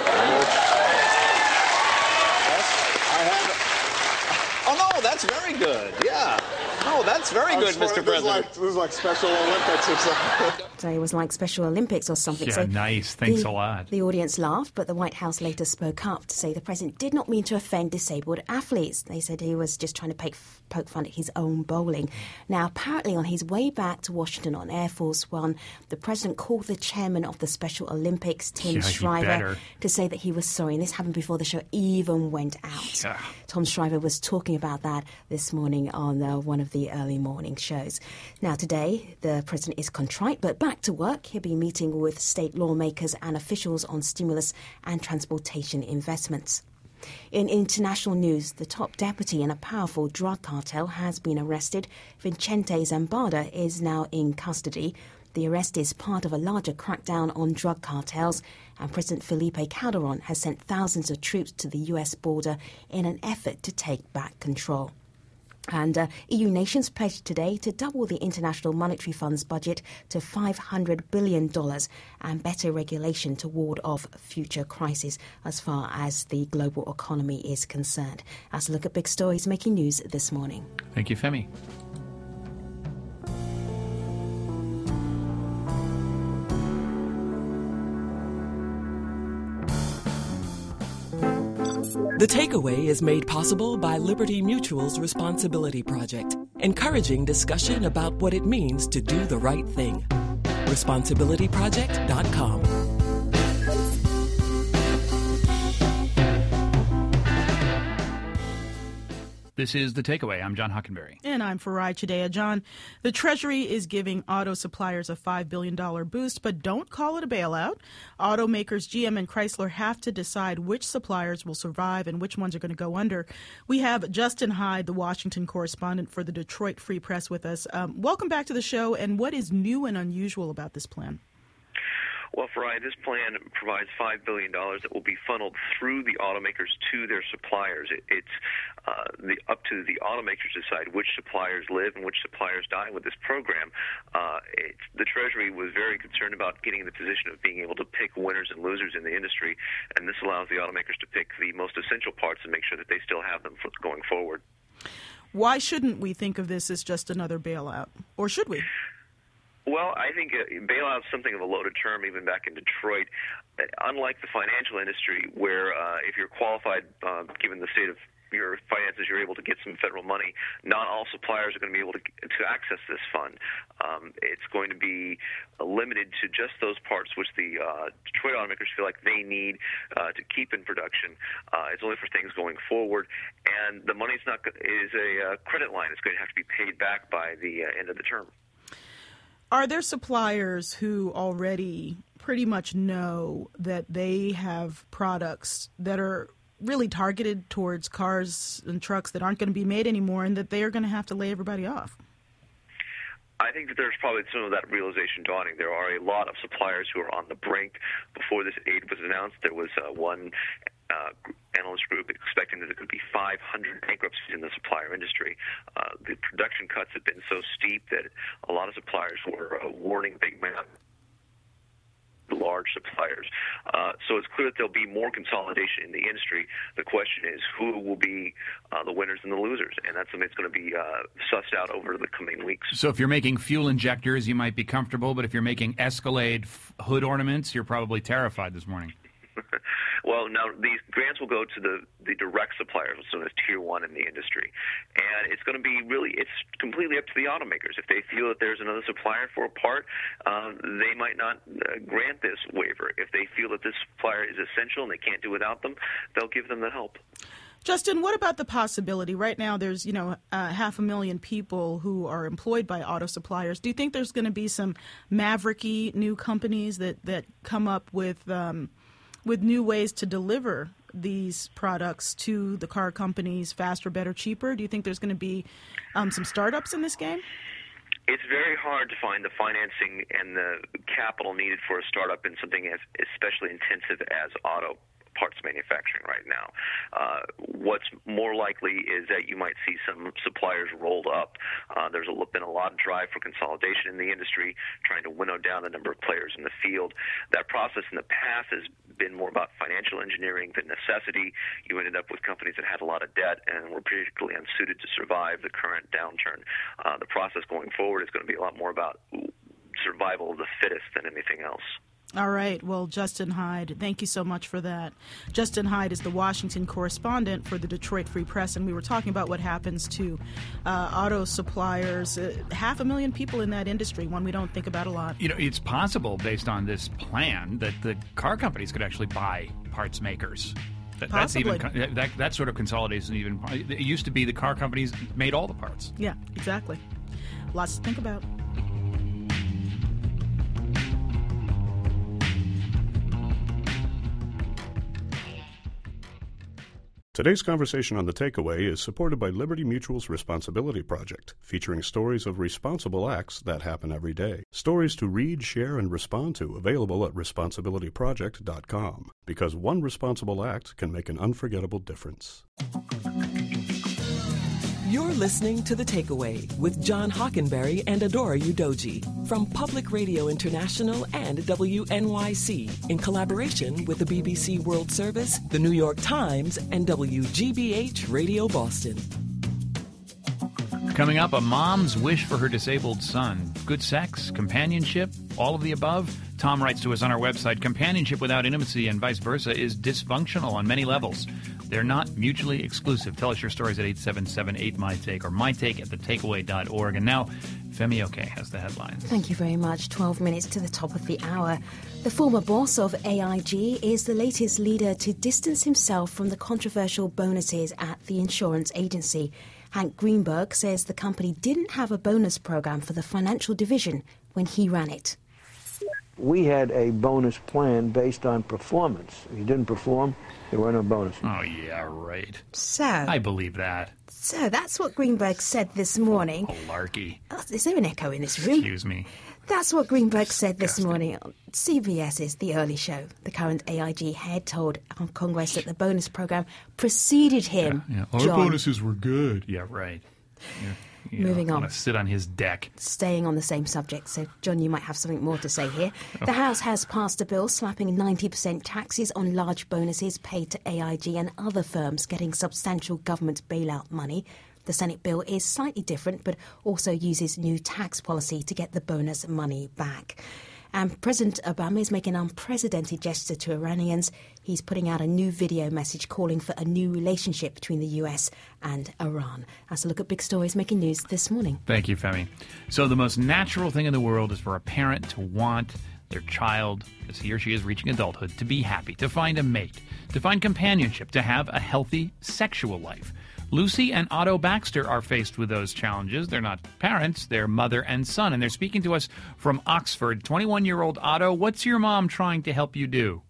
I have. Oh, no, that's very good. Yeah. No, that's very good, Mister This is, like, President. this is like Special Olympics or something. So it was like Special Olympics or something. Yeah, so nice. Thanks the, a lot. The audience laughed, but the White House later spoke up to say the president did not mean to offend disabled athletes. They said he was just trying to poke, poke fun at his own bowling. Now, apparently on his way back to Washington on Air Force One, the president called the chairman of the Special Olympics, Tim Yeah, he Shriver, better. to say that he was sorry. And this happened before the show even went out. Yeah. Tom Shriver was talking about that this morning on uh, one of the early morning shows. Now, today, the president is contrite, but back to work. He'll be meeting with state lawmakers and officials on stimulus and transportation investments. In international news, the top deputy in a powerful drug cartel has been arrested. Vicente Zambada is now in custody. The arrest is part of a larger crackdown on drug cartels, and President Felipe Calderon has sent thousands of troops to the U S border in an effort to take back control. And uh, E U nations pledged today to double the International Monetary Fund's budget to five hundred billion dollars and better regulation to ward off future crises as far as the global economy is concerned. That's a look at big stories making news this morning. Thank you, Femi. The Takeaway is made possible by Liberty Mutual's Responsibility Project, encouraging discussion about what it means to do the right thing. responsibility project dot com. This is The Takeaway. I'm John Hockenberry. And I'm Farai Chidea. John, the Treasury is giving auto suppliers a five billion dollars boost, but don't call it a bailout. Automakers G M and Chrysler have to decide which suppliers will survive and which ones are going to go under. We have Justin Hyde, the Washington correspondent for the Detroit Free Press, with us. Um, welcome back to the show. And what is new and unusual about this plan? Well, Farai, this plan provides five billion dollars that will be funneled through the automakers to their suppliers. It, it's uh, the, up to the automakers to decide which suppliers live and which suppliers die with this program. Uh, it's, the Treasury was very concerned about getting in the position of being able to pick winners and losers in the industry, and this allows the automakers to pick the most essential parts and make sure that they still have them for going forward. Why shouldn't we think of this as just another bailout? Or should we? Well, I think uh, bailout is something of a loaded term even back in Detroit. Uh, unlike the financial industry where uh, if you're qualified, uh, given the state of your finances, you're able to get some federal money, not all suppliers are going to be able to, to access this fund. Um, it's going to be uh, limited to just those parts which the uh, Detroit automakers feel like they need uh, to keep in production. Uh, it's only for things going forward, and the money's not is a uh, credit line. It's going to have to be paid back by the uh, end of the term. Are there suppliers who already pretty much know that they have products that are really targeted towards cars and trucks that aren't going to be made anymore and that they are going to have to lay everybody off? I think that there's probably some of that realization dawning. There are a lot of suppliers who are on the brink. Before this aid was announced, there was uh, one uh, analyst group expecting that there could be five hundred bankruptcies in the supplier industry. Uh, the production cuts have been so steep that a lot of suppliers were uh, warning big man large suppliers. Uh, so it's clear that there'll be more consolidation in the industry. The question is who will be uh, the winners and the losers, and that's something that's going to be uh, sussed out over the coming weeks. So if you're making fuel injectors, you might be comfortable, but if you're making Escalade f- hood ornaments, you're probably terrified this morning. Well, now these grants will go to the, the direct suppliers, so as tier one in the industry. And it's going to be really, it's completely up to the automakers. If they feel that there's another supplier for a part, uh, they might not uh, grant this waiver. If they feel that this supplier is essential and they can't do without them, they'll give them the help. Justin, what about the possibility? Right now there's, you know, uh, half a million people who are employed by auto suppliers. Do you think there's going to be some mavericky new companies that, that come up with um, with new ways to deliver these products to the car companies faster, better, cheaper? Do you think there's going to be um, some startups in this game? It's very hard to find the financing and the capital needed for a startup in something as especially intensive as auto parts manufacturing right now. Uh, what's more likely is that you might see some suppliers rolled up. Uh, there's a, been a lot of drive for consolidation in the industry, trying to winnow down the number of players in the field. That process in the past has been more about financial engineering than necessity. You ended up with companies that had a lot of debt and were particularly unsuited to survive the current downturn. Uh, the process going forward is going to be a lot more about survival of the fittest than anything else. All right. Well, Justin Hyde, thank you so much for that. Justin Hyde is the Washington correspondent for the Detroit Free Press, and we were talking about what happens to uh, auto suppliers. Uh, half a million people in that industry, one we don't think about a lot. You know, it's possible, based on this plan, that the car companies could actually buy parts makers. That, that's even that, that sort of consolidation. Even it used to be the car companies made all the parts. Yeah, exactly. Lots to think about. Today's conversation on The Takeaway is supported by Liberty Mutual's Responsibility Project, featuring stories of responsible acts that happen every day. Stories to read, share, and respond to, available at responsibility project dot com. Because one responsible act can make an unforgettable difference. You're listening to The Takeaway with John Hockenberry and Adora Udoji from Public Radio International and W N Y C in collaboration with the B B C World Service, the New York Times, and W G B H Radio Boston. Coming up, a mom's wish for her disabled son. Good sex, companionship, all of the above? Tom writes to us on our website, companionship without intimacy and vice versa is dysfunctional on many levels. They're not mutually exclusive. Tell us your stories at eight seven seven eight my take or my take at the takeaway dot org. And now, Femi Oke has the headlines. Thank you very much. twelve minutes to the top of the hour. The former boss of A I G is the latest leader to distance himself from the controversial bonuses at the insurance agency. Hank Greenberg says the company didn't have a bonus program for the financial division when he ran it. We had a bonus plan based on performance. If you didn't perform, there were no bonuses. Oh, yeah, right. So, I believe that. So that's what Greenberg said this morning. Malarkey. Oh, is there an echo in this room? Excuse me. That's what Greenberg said this morning on CBS's The Early Show. The current A I G head told Congress that the bonus program preceded him. Yeah, yeah. Our John, bonuses were good. Yeah, right. Yeah. You Moving know, on. Want to sit on his deck. Staying on the same subject, so John, you might have something more to say here. The House has passed a bill slapping ninety percent taxes on large bonuses paid to A I G and other firms getting substantial government bailout money. The Senate bill is slightly different, but also uses new tax policy to get the bonus money back. And President Obama is making an unprecedented gesture to Iranians. He's putting out a new video message calling for a new relationship between the U S and Iran. That's a look at big stories making news this morning. Thank you, Femi. So the most natural thing in the world is for a parent to want their child, as he or she is reaching adulthood, to be happy, to find a mate, to find companionship, to have a healthy sexual life. Lucy and Otto Baxter are faced with those challenges. They're not parents, they're mother and son, and they're speaking to us from Oxford. twenty-one-year-old Otto, what's your mom trying to help you do?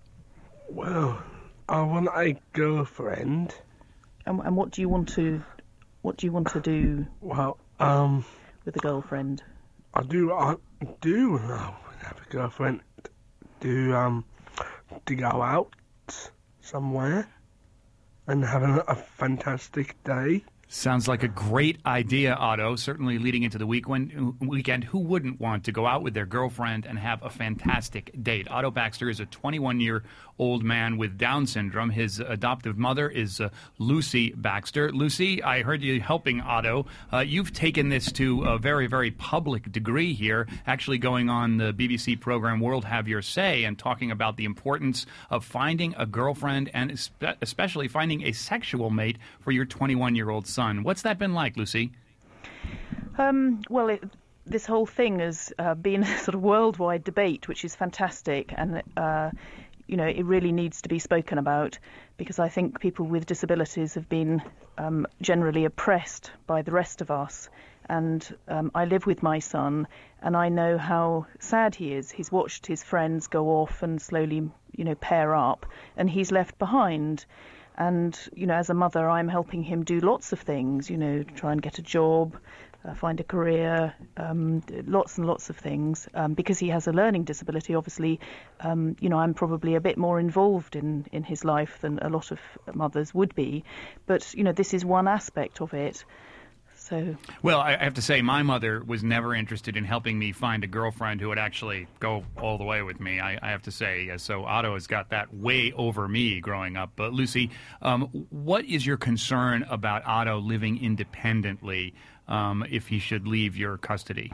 Well, I want a girlfriend. And, and what do you want to, what do you want to do? Well, um, with a girlfriend? I do, I do uh, have a girlfriend. Do um, to go out somewhere and have a, a fantastic day. Sounds like a great idea, Otto. Certainly leading into the weekend, weekend, who wouldn't want to go out with their girlfriend and have a fantastic date? Otto Baxter is a twenty-one-year-old man with Down syndrome. His adoptive mother is uh, Lucy Baxter. Lucy, I heard you helping Otto. Uh, you've taken this to a very, very public degree here, actually going on the B B C program World Have Your Say and talking about the importance of finding a girlfriend and espe- especially finding a sexual mate for your twenty-one-year-old son. What's that been like, Lucy? Um, well, it, this whole thing has uh, been a sort of worldwide debate, which is fantastic, and uh, you know, it really needs to be spoken about, because I think people with disabilities have been um, generally oppressed by the rest of us. And um, I live with my son, and I know how sad he is. He's watched his friends go off and slowly, you know, pair up, and he's left behind. And, you know, as a mother, I'm helping him do lots of things, you know, try and get a job, uh, find a career, um, lots and lots of things. Um, because he has a learning disability, obviously, um, you know, I'm probably a bit more involved in, in his life than a lot of mothers would be. But, you know, this is one aspect of it. So. Well, I have to say, my mother was never interested in helping me find a girlfriend who would actually go all the way with me, I, I have to say. So Otto has got that way over me growing up. But Lucy, um, what is your concern about Otto living independently um, if he should leave your custody?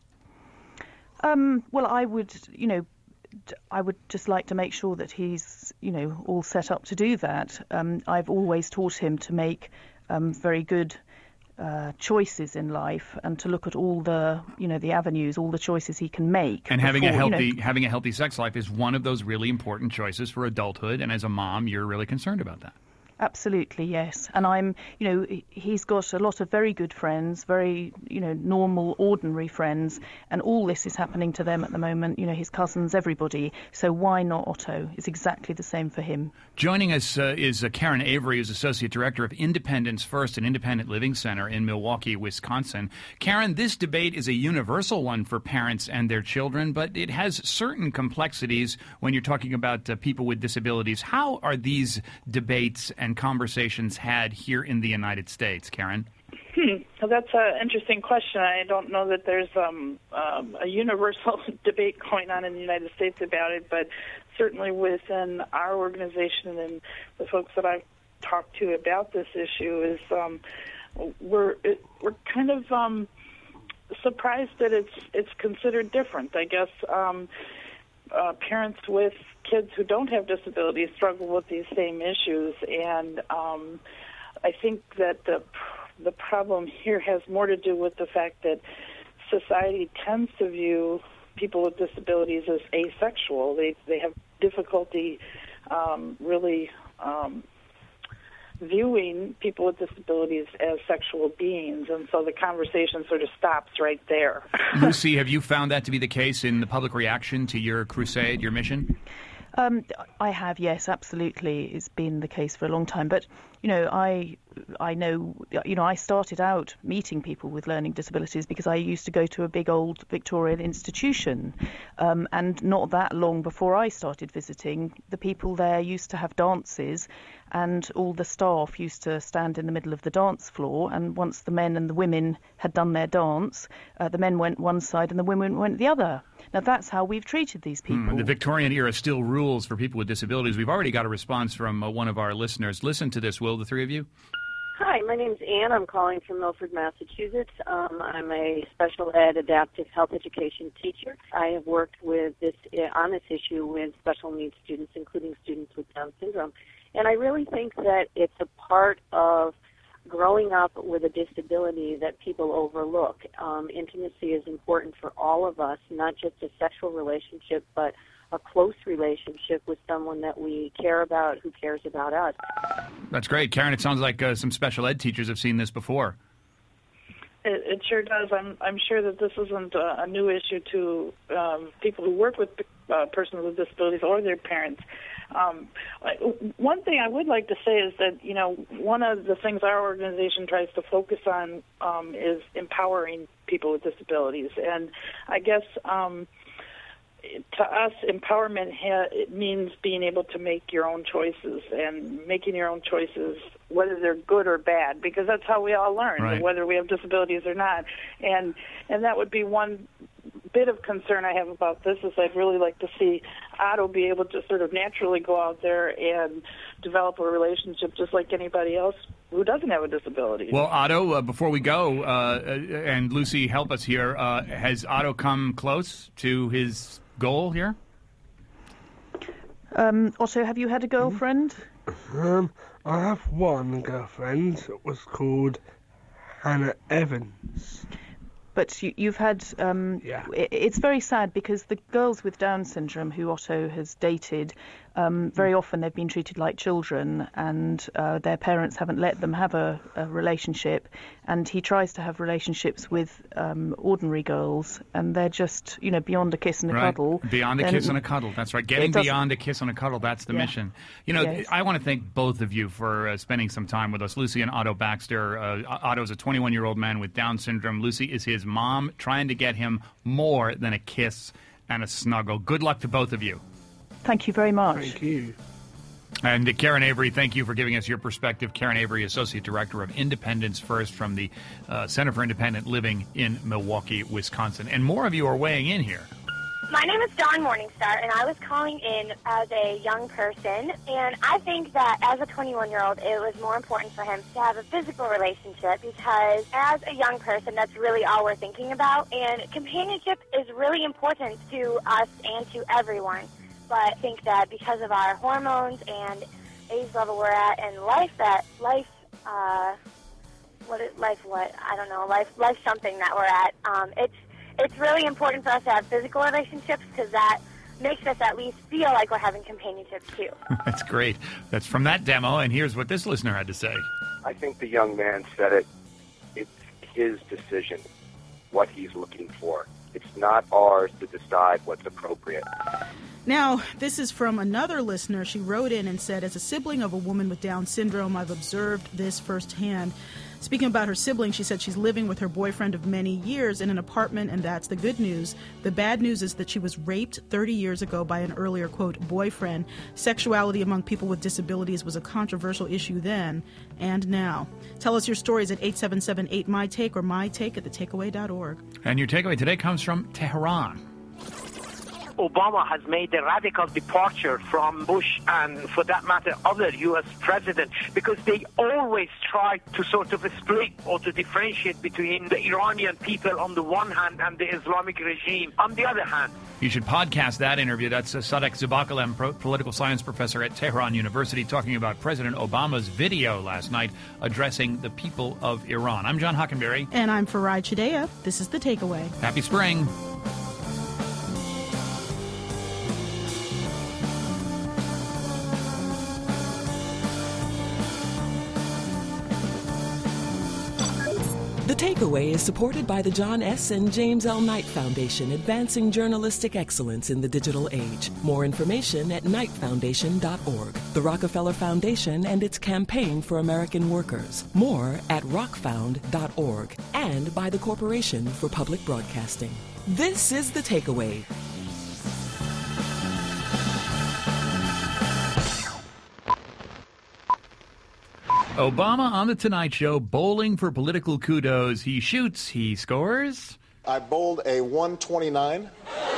Um, well, I would, you know, I would just like to make sure that he's, you know, all set up to do that. Um, I've always taught him to make um, very good Uh, choices in life, and to look at all the, you know, the avenues, all the choices he can make. And before, having a healthy, you know, having a healthy sex life is one of those really important choices for adulthood. And as a mom, you're really concerned about that. Absolutely, yes. And I'm, you know, he's got a lot of very good friends, very, you know, normal, ordinary friends, and all this is happening to them at the moment, you know, his cousins, everybody. So why not Otto? It's exactly the same for him. Joining us uh, is uh, Karen Avery, who's Associate Director of Independence First, an independent living center in Milwaukee, Wisconsin. Karen, this debate is a universal one for parents and their children, but it has certain complexities when you're talking about uh, people with disabilities. How are these debates and conversations had here in the United States, Karen? Hmm. Well, that's an interesting question. I don't know that there's um, um, a universal debate going on in the United States about it, but certainly within our organization and the folks that I've talked to about this issue is um, we're it, we're kind of um, surprised that it's it's considered different. I guess um, uh, parents with kids who don't have disabilities struggle with these same issues, and um, I think that the the problem here has more to do with the fact that society tends to view people with disabilities as asexual. They they have difficulty um, really um, viewing people with disabilities as sexual beings, and so the conversation sort of stops right there. Lucy, have you found that to be the case in the public reaction to your crusade, your mission? Um, I have, yes, absolutely. It's been the case for a long time. But, you know, I I know, you know, I started out meeting people with learning disabilities because I used to go to a big old Victorian institution. Um, and not that long before I started visiting, the people there used to have dances, and all the staff used to stand in the middle of the dance floor. And once the men and the women had done their dance, uh, the men went one side and the women went the other. Now, that's how we've treated these people. Mm, the Victorian era still rules for people with disabilities. We've already got a response from uh, one of our listeners. Listen to this, will, the three of you? Hi, my name's Ann. I'm calling from Milford, Massachusetts. Um, I'm a special ed adaptive health education teacher. I have worked with this uh, on this issue with special needs students, including students with Down syndrome. And I really think that it's a part of growing up with a disability that people overlook. Um, intimacy is important for all of us, not just a sexual relationship, but a close relationship with someone that we care about, who cares about us. That's great. Karen, it sounds like uh, some special ed teachers have seen this before. It, it sure does. I'm I'm sure that this isn't a, a new issue to um, people who work with uh, persons with disabilities or their parents. Um, one thing I would like to say is that, you know, one of the things our organization tries to focus on um, is empowering people with disabilities. And I guess um, to us, empowerment ha- it means being able to make your own choices and making your own choices, whether they're good or bad, because that's how we all learn, right. whether we have disabilities or not. And and that would be one bit of concern I have about this is I'd really like to see Otto be able to sort of naturally go out there and develop a relationship just like anybody else who doesn't have a disability. Well, Otto, uh, before we go, uh, and Lucy, help us here, uh, has Otto come close to his goal here? Um, Otto, have you had a girlfriend? Um, I have one girlfriend. It was called Hannah Evans. But you, you've had, um, yeah. it, it's very sad because the girls with Down syndrome who Otto has dated, um, very often they've been treated like children and uh, their parents haven't let them have a, a relationship. And he tries to have relationships with um, ordinary girls and they're just, you know, beyond a kiss and a right. cuddle. Beyond a then kiss and a cuddle. That's right. Getting beyond a kiss and a cuddle. That's the yeah. mission. You know, yes. I want to thank both of you for uh, spending some time with us. Lucy and Otto Baxter. Uh, Otto's a twenty-one-year-old man with Down syndrome. Lucy is his mom, trying to get him more than a kiss and a snuggle. Good luck to both of you. Thank you very much. Thank you. And uh, Karen Avery, thank you for giving us your perspective. Karen Avery, Associate Director of Independence First from the uh, Center for Independent Living in Milwaukee, Wisconsin. And more of you are weighing in here. My name is Dawn Morningstar, and I was calling in as a young person, and I think that as a twenty-one-year-old, it was more important for him to have a physical relationship because as a young person, that's really all we're thinking about, and companionship is really important to us and to everyone. But I think that because of our hormones and age level we're at and life that life, uh, what is life? What I don't know, life, life something that we're at. Um, it's it's really important for us to have physical relationships because that makes us at least feel like we're having companionship too. That's great. That's from that demo, and here's what this listener had to say. I think the young man said it. It's his decision, what he's looking for. It's not ours to decide what's appropriate. Now, this is from another listener. She wrote in and said, as a sibling of a woman with Down syndrome, I've observed this firsthand. Speaking about her sibling, she said she's living with her boyfriend of many years in an apartment, and that's the good news. The bad news is that she was raped thirty years ago by an earlier, quote, boyfriend. Sexuality among people with disabilities was a controversial issue then and now. Tell us your stories at eight seven seven eight my take or my take at the takeaway dot org. And your takeaway today comes from Tehran. Obama has made a radical departure from Bush and, for that matter, other U S presidents, because they always try to sort of split or to differentiate between the Iranian people on the one hand and the Islamic regime on the other hand. You should podcast that interview. That's uh, Sadek Zubakalem, pro- political science professor at Tehran University, talking about President Obama's video last night addressing the people of Iran. I'm John Hockenberry. And I'm Farai Chideya. This is The Takeaway. Happy spring. The Takeaway is supported by the John S. and James L. Knight Foundation, advancing journalistic excellence in the digital age. More information at knight foundation dot org. The Rockefeller Foundation and its campaign for American workers. More at rock found dot org. And by the Corporation for Public Broadcasting. This is The Takeaway. Obama on The Tonight Show, bowling for political kudos. He shoots, he scores. I bowled a one twenty-nine. Yes,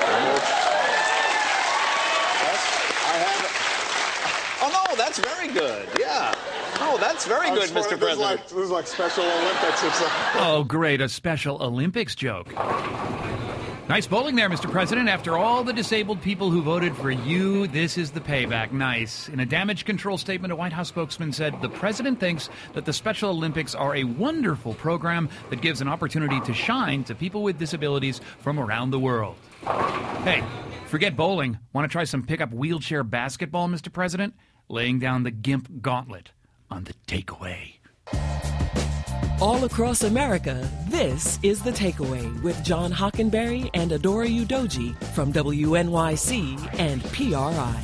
I have. Oh, no, that's very good. Yeah. Oh, that's very good, Mister This is, President. like, this is like Special Olympics or something. Oh, great, a Special Olympics joke. Nice bowling there, Mister President. After all the disabled people who voted for you, this is the payback. Nice. In a damage control statement, a White House spokesman said the president thinks that the Special Olympics are a wonderful program that gives an opportunity to shine to people with disabilities from around the world. Hey, forget bowling. Want to try some pickup wheelchair basketball, Mister President? Laying down the GIMP gauntlet on The Takeaway. All across America, this is The Takeaway with John Hockenberry and Adora Udoji from W N Y C and P R I.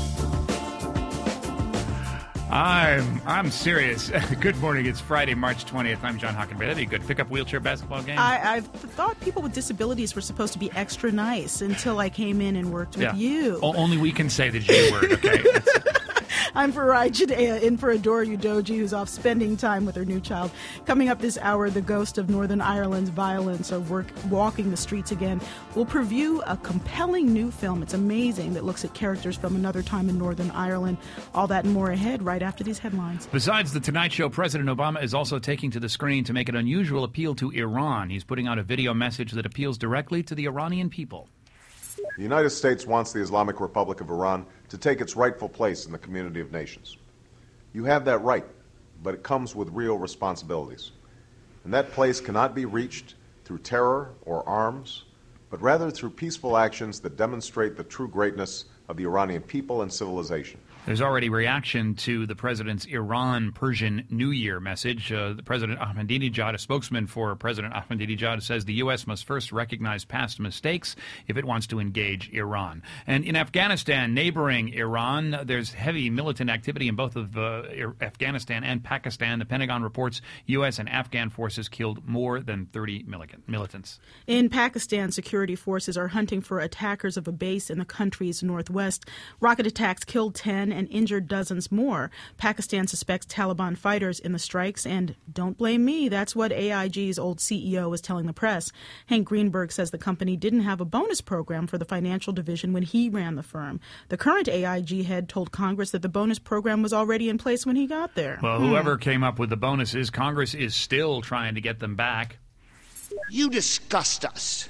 I'm I'm serious. Good morning. It's Friday, March twentieth. I'm John Hockenberry. That'd be a good pickup wheelchair basketball game. I, I thought people with disabilities were supposed to be extra nice until I came in and worked with yeah. you. O- only we can say the J word, okay? I'm Farai Judea, in for Adora Udoji, who's off spending time with her new child. Coming up this hour, the ghost of Northern Ireland's violence are work, walking the streets again. We'll preview a compelling new film. It's amazing that looks at characters from another time in Northern Ireland. All that and more ahead right after these headlines. Besides The Tonight Show, President Obama is also taking to the screen to make an unusual appeal to Iran. He's putting out a video message that appeals directly to the Iranian people. The United States wants the Islamic Republic of Iran to take its rightful place in the community of nations. You have that right, but it comes with real responsibilities. And that place cannot be reached through terror or arms, but rather through peaceful actions that demonstrate the true greatness of the Iranian people and civilization. There's already reaction to the president's Iran-Persian New Year message. Uh, the President Ahmadinejad, a spokesman for President Ahmadinejad, says the U S must first recognize past mistakes if it wants to engage Iran. And in Afghanistan, neighboring Iran, there's heavy militant activity in both of uh, Afghanistan and Pakistan. The Pentagon reports U S and Afghan forces killed more than thirty militants. In Pakistan, security forces are hunting for attackers of a base in the country's northwest. Rocket attacks killed ten and injured dozens more. Pakistan suspects Taliban fighters in the strikes, and don't blame me, that's what A I G's old C E O was telling the press. Hank Greenberg says the company didn't have a bonus program for the financial division when he ran the firm. The current A I G head told Congress that the bonus program was already in place when he got there. Well, whoever hmm. came up with the bonuses, Congress is still trying to get them back. You disgust us.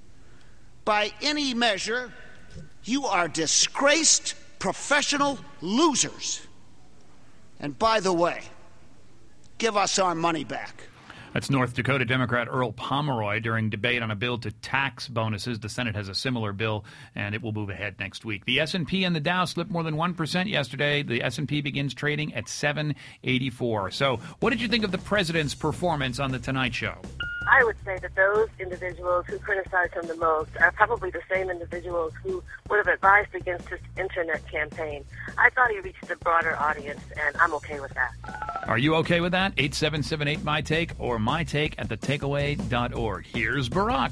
By any measure, you are disgraced professional losers. And by the way, give us our money back. That's North Dakota Democrat Earl Pomeroy during debate on a bill to tax bonuses. The Senate has a similar bill, and it will move ahead next week. The S and P and the Dow slipped more than one percent yesterday. The S and P begins trading at seven eighty-four. So what did you think of the president's performance on The Tonight Show? I would say that those individuals who criticize him the most are probably the same individuals who would have advised against his internet campaign. I thought he reached a broader audience, and I'm okay with that. Are you okay with that? eight seven seven eight, my take or my take at the takeaway dot org. Here's Barack.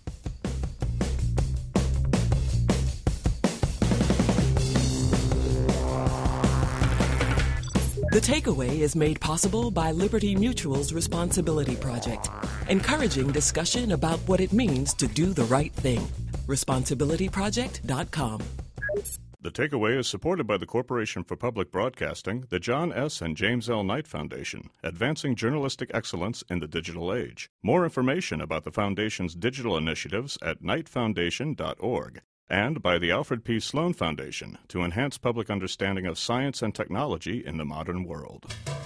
The Takeaway is made possible by Liberty Mutual's Responsibility Project, encouraging discussion about what it means to do the right thing. responsibility project dot com. The Takeaway is supported by the Corporation for Public Broadcasting, the John S. and James L. Knight Foundation, advancing journalistic excellence in the digital age. More information about the Foundation's digital initiatives at knight foundation dot org. And by the Alfred P. Sloan Foundation to enhance public understanding of science and technology in the modern world.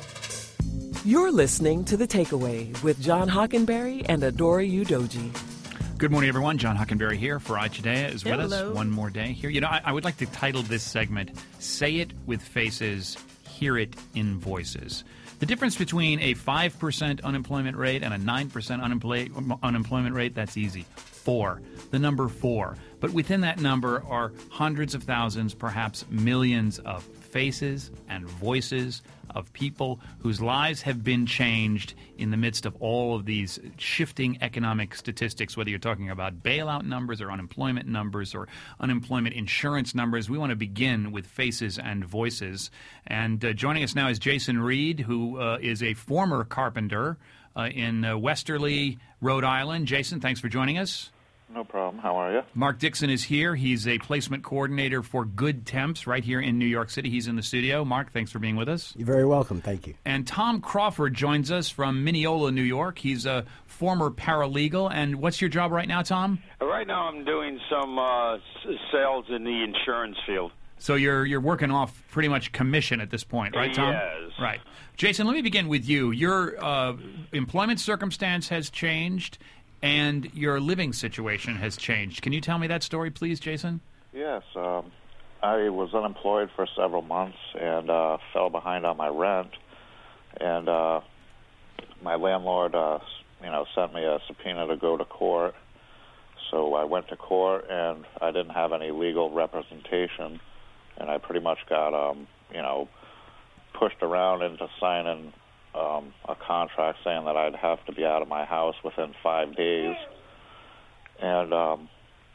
You're listening to The Takeaway with John Hockenberry and Adora Udoji. Good morning, everyone. John Hockenberry here. Farai Judea is with Hello. us one more day here. You know, I, I would like to title this segment, Say It with Faces, Hear It in Voices. The difference between a five percent unemployment rate and a nine percent unemploy- unemployment rate, that's easy. Four. The number four. But within that number are hundreds of thousands, perhaps millions of faces and voices of people whose lives have been changed in the midst of all of these shifting economic statistics, whether you're talking about bailout numbers or unemployment numbers or unemployment insurance numbers. We want to begin with faces and voices. And uh, joining us now is Jason Reed, who uh, is a former carpenter uh, in uh, Westerly, Rhode Island. Jason, thanks for joining us. No problem. How are you? Mark Dixon is here. He's a placement coordinator for Good Temps right here in New York City. He's in the studio. Mark, thanks for being with us. You're very welcome. Thank you. And Tom Crawford joins us from Mineola, New York. He's a former paralegal. And what's your job right now, Tom? Right now I'm doing some uh, sales in the insurance field. So you're you're working off pretty much commission at this point, right, Tom? Yes. Right. Jason, let me begin with you. Your uh, employment circumstance has changed, and your living situation has changed. Can you tell me that story, please, Jason? Yes. Um, I was unemployed for several months and uh, fell behind on my rent. And uh, my landlord, uh, you know, sent me a subpoena to go to court. So I went to court, and I didn't have any legal representation, and I pretty much got, um, you know, pushed around into signing um, a contract saying that I'd have to be out of my house within five days. And um,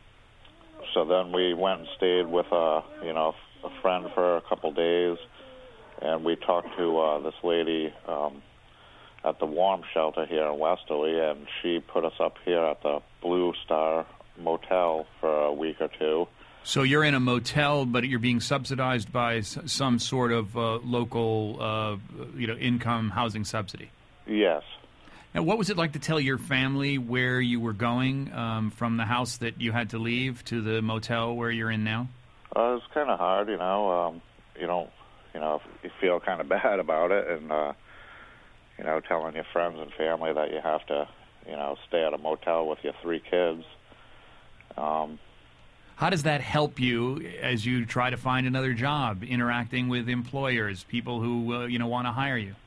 so then we went and stayed with a, you know, a friend for a couple days, and we talked to uh, this lady um, at the Warm Shelter here in Westerly, and she put us up here at the Blue Star Motel for a week or two. So you're in a motel, but you're being subsidized by s- some sort of uh, local, uh, you know, income housing subsidy. Yes. Now, what was it like to tell your family where you were going um, from the house that you had to leave to the motel where you're in now? Uh, it was kind of hard, you know. Um, you don't, you know, you feel kind of bad about it, and uh, you know, telling your friends and family that you have to, you know, stay at a motel with your three kids. Um, How does that help you as you try to find another job, interacting with employers, people who uh, you know want to hire you?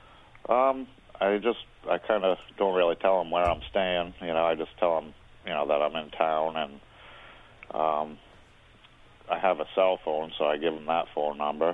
Um, I just, I kind of don't really tell them where I'm staying. You know, I just tell them, you know, that I'm in town, and um, I have a cell phone, so I give them that phone number.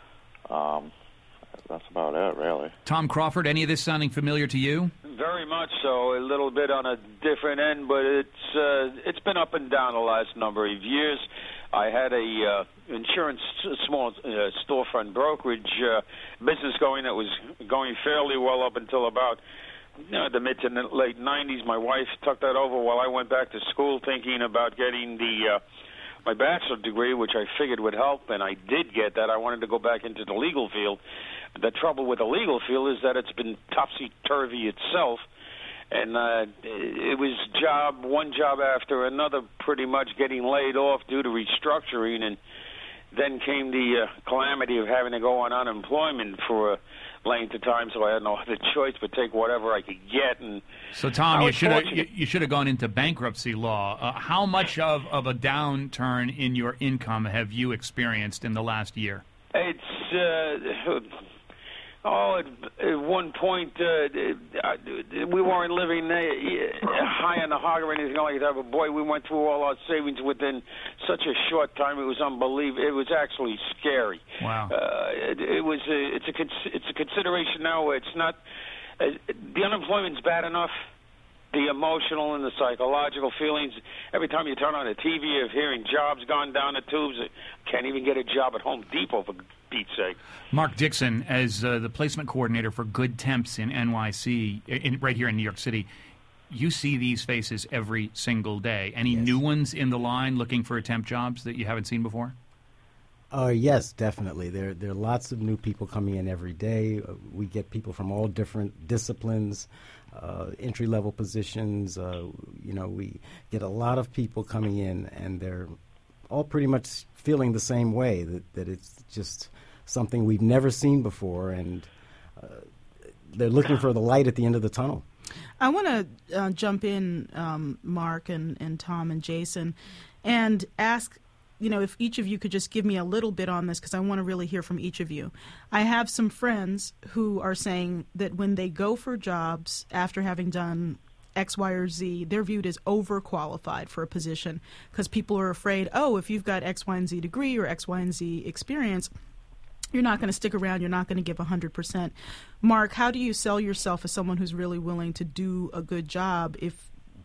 Um, that's about it, really. Tom Crawford, any of this sounding familiar to you? Very much so. A little bit on a different end, but it's uh, it's been up and down the last number of years. I had a uh, insurance small uh, storefront brokerage uh, business going that was going fairly well up until about you know, the mid to late nineties. My wife took that over while I went back to school, thinking about getting the uh, my bachelor's degree, which I figured would help, and I did get that. I wanted to go back into the legal field. The trouble with the legal field is that it's been topsy-turvy itself, and uh, it was job one job after another pretty much getting laid off due to restructuring, and then came the uh, calamity of having to go on unemployment for a length of time, so I had no other choice but take whatever I could get. And So, Tom, I you was should have fortunate. you, you should have gone into bankruptcy law. Uh, how much of, of a downturn in your income have you experienced in the last year? It's uh, oh, at, at one point uh, we weren't living uh, high on the hog or anything like that. But boy, we went through all our savings within such a short time. It was unbelievable. It was actually scary. Wow. Uh, it, it was. A, it's a cons- it's a consideration now. It's not. Uh, the unemployment's bad enough. The emotional and the psychological feelings. Every time you turn on the T V of hearing jobs gone down the tubes, can't even get a job at Home Depot, for Pete's sake. Mark Dixon, as uh, the placement coordinator for Good Temps in N Y C, in, right here in New York City, you see these faces every single day. Any new ones in the line looking for temp jobs that you haven't seen before? Uh, yes, definitely. There, there are lots of new people coming in every day. Uh, we get people from all different disciplines, uh, entry-level positions. Uh, you know, we get a lot of people coming in, and they're all pretty much feeling the same way, that, that it's just something we've never seen before, and uh, they're looking for the light at the end of the tunnel. I want to uh, jump in, um, Mark and, and Tom and Jason, and ask, you know, if each of you could just give me a little bit on this, because I want to really hear from each of you. I have some friends who are saying that when they go for jobs after having done X, Y, or Z, they're viewed as overqualified for a position because people are afraid, oh, if you've got X, Y, and Z degree or X, Y, and Z experience, you're not going to stick around, you're not going to give one hundred percent. Mark, how do you sell yourself as someone who's really willing to do a good job if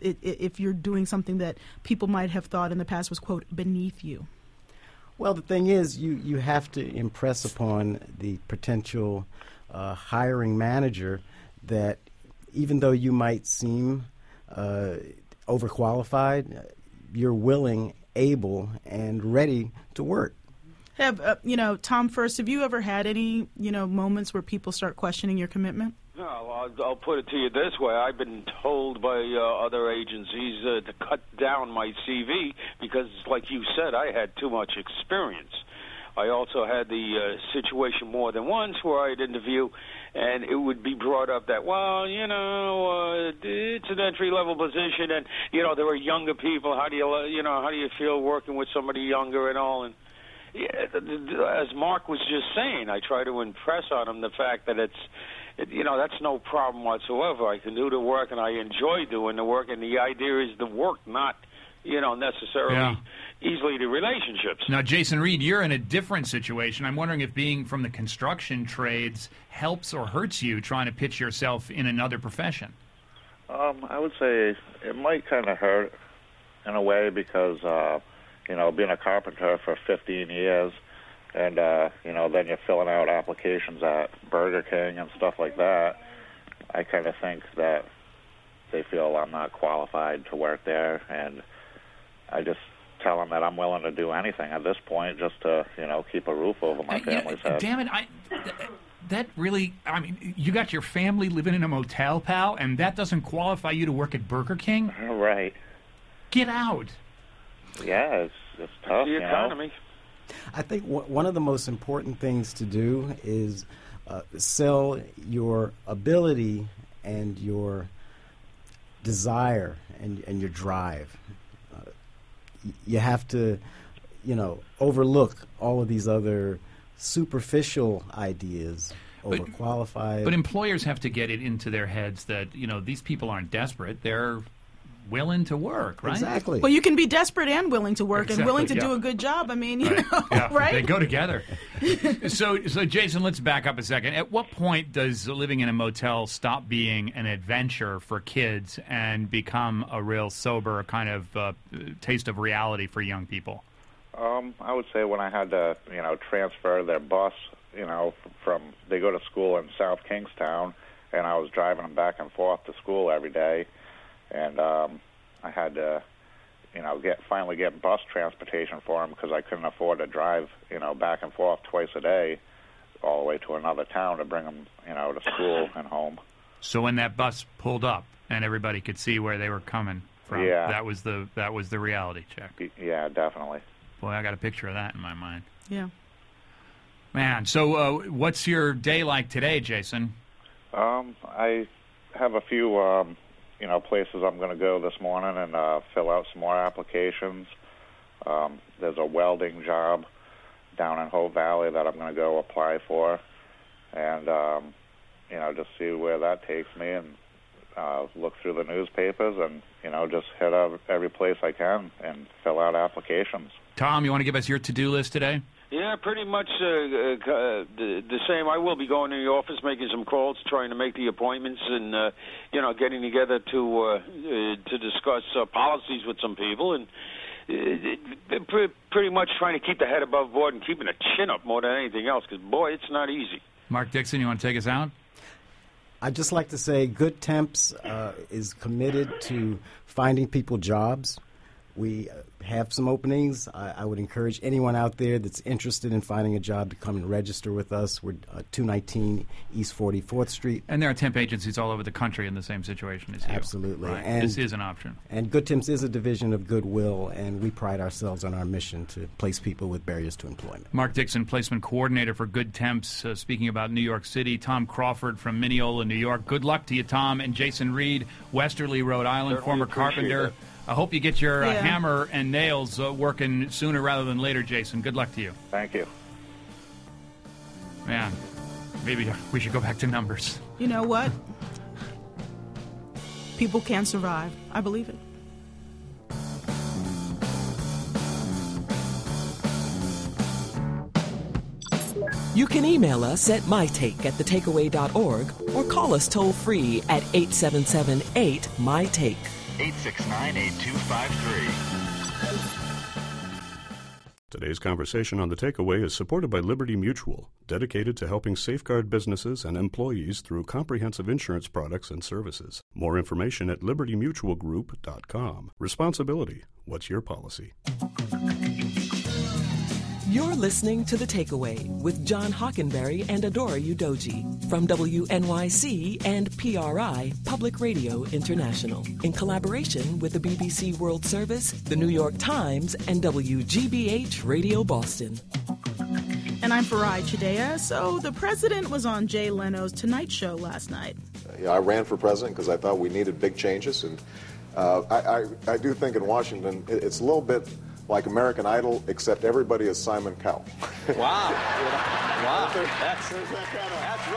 if you're doing something that people might have thought in the past was, quote, beneath you? Well, the thing is, you, you have to impress upon the potential uh, hiring manager that even though you might seem uh, overqualified, you're willing, able, and ready to work. Have uh, you know, Tom, first, have you ever had any, you know, moments where people start questioning your commitment? No, I'll, I'll put it to you this way. I've been told by uh, other agencies uh, to cut down my C V because, like you said, I had too much experience. I also had the uh, situation more than once where I'd interview, and it would be brought up that, well, you know, uh, it's an entry-level position, and, you know, there are younger people. How do you, uh, you know, how do you feel working with somebody younger and all? And yeah, as Mark was just saying, I try to impress on him the fact that it's it, you know, that's no problem whatsoever. I can do the work, and I enjoy doing the work, and the idea is the work, not, you know, necessarily Yeah. easily the relationships. Now, Jason Reed, you're in a different situation. I'm wondering if being from the construction trades helps or hurts you trying to pitch yourself in another profession. Um, I would say it might kind of hurt in a way because, uh, you know, being a carpenter for fifteen years and, uh, you know, then you're filling out applications at Burger King and stuff like that, I kind of think that they feel I'm not qualified to work there, and I just tell them that I'm willing to do anything at this point just to, you know, keep a roof over my Uh, yeah, family's head. Damn it, I... Th- That really, I mean, you got your family living in a motel, pal, and that doesn't qualify you to work at Burger King? Right. Get out. Yeah, it's, it's tough, The you economy. know. I think w- one of the most important things to do is uh, sell your ability and your desire and, and your drive. Uh, y- you have to, you know, overlook all of these other superficial ideas, But- overqualified. But employers have to get it into their heads that, you know, these people aren't desperate. They're willing to work, right? Exactly. Well, you can be desperate and willing to work and willing to Exactly, do yeah. a good job. I mean, you Right. know, Yeah, right? They go together. so, so Jason, let's back up a second. At what point does living in a motel stop being an adventure for kids and become a real sober kind of uh, taste of reality for young people? Um, I would say when I had to, you know, transfer their bus, you know, from, they go to school in South Kingstown, and I was driving them back and forth to school every day, and um, I had to, you know, get finally get bus transportation for them because I couldn't afford to drive, you know, back and forth twice a day all the way to another town to bring them, you know, to school and home. So when that bus pulled up and everybody could see where they were coming from, Yeah. that was the that was the reality check. Y- Yeah, definitely. Boy, I got a picture of that in my mind. Yeah. Man, so uh, what's your day like today, Jason? Um, I have a few, um, you know, places I'm going to go this morning and uh, fill out some more applications. Um, there's a welding job down in Hope Valley that I'm going to go apply for, and um, you know, just see where that takes me, and uh, look through the newspapers, and you know, just hit up every place I can and fill out applications. Tom, you want to give us your to-do list today? Yeah, pretty much uh, uh, the, the same. I will be going to the office, making some calls, trying to make the appointments, and uh, you know, getting together to uh, uh, to discuss uh, policies with some people, and uh, pre- pretty much trying to keep the head above board and keeping the chin up more than anything else. Because boy, it's not easy. Mark Dixon, you want to take us out? I'd just like to say Good Temps uh, is committed to finding people jobs. We have some openings. I, I would encourage anyone out there that's interested in finding a job to come and register with us. We're uh, two nineteen East forty-fourth Street. And there are temp agencies all over the country in the same situation as you. Absolutely. Right. And, this is an option. And Good Temps is a division of Goodwill, and we pride ourselves on our mission to place people with barriers to employment. Mark Dixon, placement coordinator for Good Temps, uh, speaking about New York City. Tom Crawford from Mineola, New York. Good luck to you, Tom. And Jason Reed, Westerly, Rhode Island, Certainly former appreciate carpenter. it. I hope you get your uh, Yeah. hammer and nails uh, working sooner rather than later, Jason. Good luck to you. Thank you. Man, maybe we should go back to numbers. You know what? People can survive. I believe it. You can email us at mytake at thetakeaway dot org or call us toll free at eight seven seven eight M Y take. eight six nine, eight two five three. Today's conversation on The Takeaway is supported by Liberty Mutual, dedicated to helping safeguard businesses and employees through comprehensive insurance products and services. More information at liberty mutual group dot com. Responsibility. What's your policy? You're listening to The Takeaway with John Hockenberry and Adora Udoji from W N Y C and P R I Public Radio International in collaboration with the B B C World Service, the New York Times, and W G B H Radio Boston. And I'm Farai Chidea. So the president was on Jay Leno's Tonight Show last night. Yeah, I ran for president because I thought we needed big changes, and uh, I, I, I do think in Washington it, it's a little bit like American Idol, except everybody is Simon Cowell. Wow. Wow. That's, that's rough.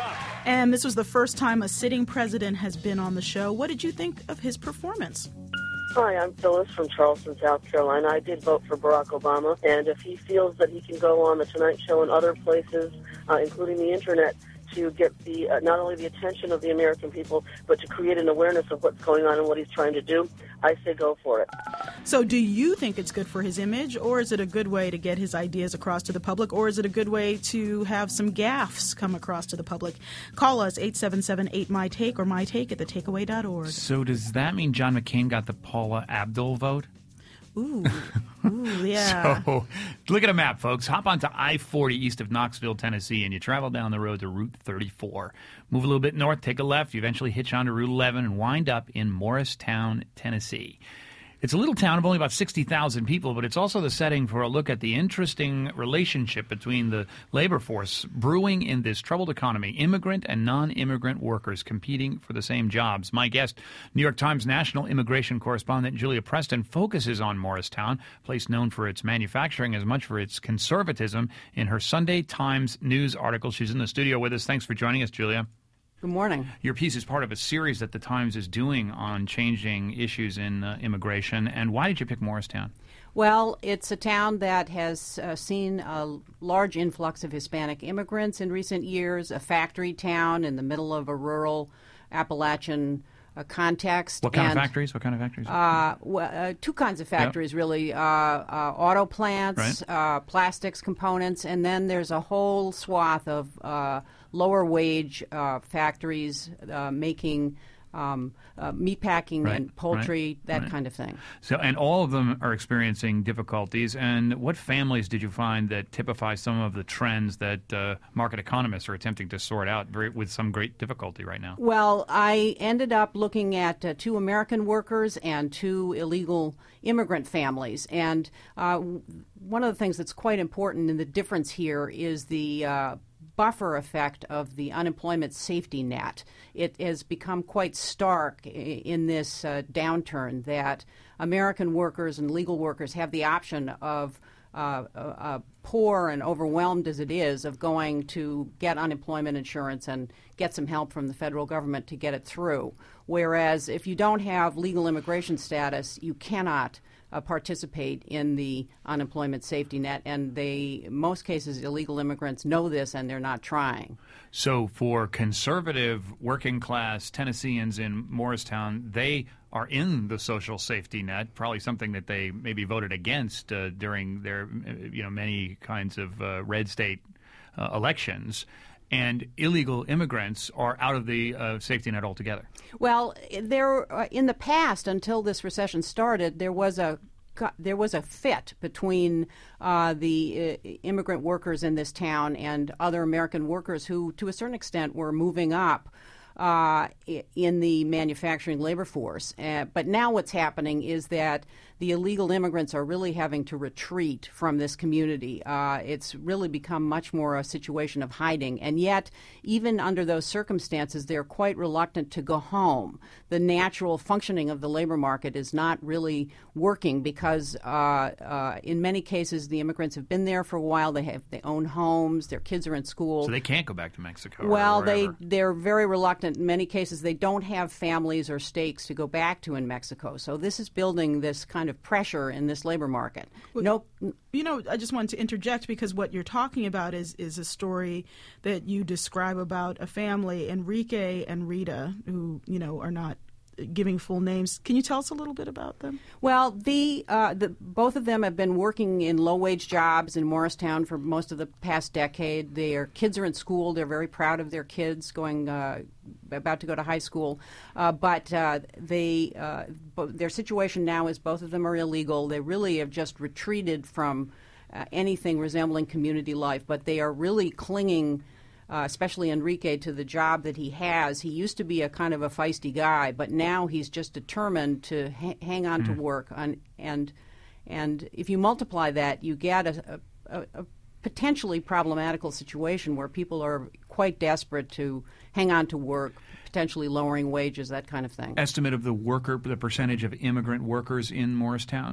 And this was the first time a sitting president has been on the show. What did you think of his performance? Hi, I'm Phyllis from Charleston, South Carolina. I did vote for Barack Obama, and if he feels that he can go on The Tonight Show and other places, uh, including the Internet, to get the uh, not only the attention of the American people, but to create an awareness of what's going on and what he's trying to do, I say go for it. So do you think it's good for his image, or is it a good way to get his ideas across to the public, or is it a good way to have some gaffes come across to the public? Call us, eight seven seven eight, M Y Take or my take at the takeaway dot org. So does that mean John McCain got the Paula Abdul vote? Ooh, ooh, yeah. So look at a map, folks. Hop onto I forty east of Knoxville, Tennessee, and you travel down the road to Route thirty-four. Move a little bit north, take a left. You eventually hitch onto Route eleven and wind up in Morristown, Tennessee. It's a little town of only about sixty thousand people, but it's also the setting for a look at the interesting relationship between the labor force brewing in this troubled economy, immigrant and non-immigrant workers competing for the same jobs. My guest, New York Times national immigration correspondent Julia Preston, focuses on Morristown, a place known for its manufacturing as much for its conservatism. In her Sunday Times News article, she's in the studio with us. Thanks for joining us, Julia. Good morning. Your piece is part of a series that the Times is doing on changing issues in uh, immigration. And why did you pick Morristown? Well, it's a town that has uh, seen a large influx of Hispanic immigrants in recent years, a factory town in the middle of a rural Appalachian uh, context. What kind and, of factories? What kind of factories? Uh, well, uh, two kinds of factories, yep. really. Uh, uh, auto plants, right. uh, plastics components, and then there's a whole swath of uh, lower wage uh, factories uh, making um, uh, meatpacking right, and poultry, right, that right. kind of thing. So, and all of them are experiencing difficulties. And what families did you find that typify some of the trends that uh, market economists are attempting to sort out very, with some great difficulty right now? Well, I ended up looking at uh, two American workers and two illegal immigrant families. And uh, one of the things that's quite important in the difference here is the uh, buffer effect of the unemployment safety net. It has become quite stark in this uh, downturn that American workers and legal workers have the option of, uh, uh, poor and overwhelmed as it is, of going to get unemployment insurance and get some help from the federal government to get it through. Whereas if you don't have legal immigration status, you cannot Uh, participate in the unemployment safety net, and they, in most cases, illegal immigrants know this and they're not trying. So for conservative working class Tennesseans in Morristown, they are in the social safety net, probably something that they maybe voted against uh, during their, you know, many kinds of uh, red state uh, elections. And illegal immigrants are out of the uh, safety net altogether. Well, there uh, in the past, until this recession started, there was a there was a fit between uh, the uh, immigrant workers in this town and other American workers who, to a certain extent, were moving up uh, in the manufacturing labor force. Uh, but now what's happening is that the illegal immigrants are really having to retreat from this community. Uh, it's really become much more a situation of hiding. And yet, even under those circumstances, they're quite reluctant to go home. The natural functioning of the labor market is not really working because uh, uh, in many cases, the immigrants have been there for a while. They have they own homes. Their kids are in school. So they can't go back to Mexico. Well, or they, wherever. they're very reluctant. In many cases, they don't have families or stakes to go back to in Mexico. So this is building this kind of pressure in this labor market. Well, nope. You know, I just wanted to interject because what you're talking about is, is a story that you describe about a family, Enrique and Rita, who, you know, are not giving full names. Can you tell us a little bit about them? Well, the, uh, the both of them have been working in low-wage jobs in Morristown for most of the past decade. Their kids are in school. They're very proud of their kids going uh, about to go to high school. Uh, but uh, they uh, bo- their situation now is both of them are illegal. They really have just retreated from uh, anything resembling community life, but they are really clinging Uh, especially Enrique, to the job that he has. He used to be a kind of a feisty guy, but now he's just determined to ha- hang on mm. to work. On, and and if you multiply that, you get a, a, a potentially problematical situation where people are quite desperate to hang on to work, potentially lowering wages, that kind of thing. Estimate of the worker, the percentage of immigrant workers in Morristown?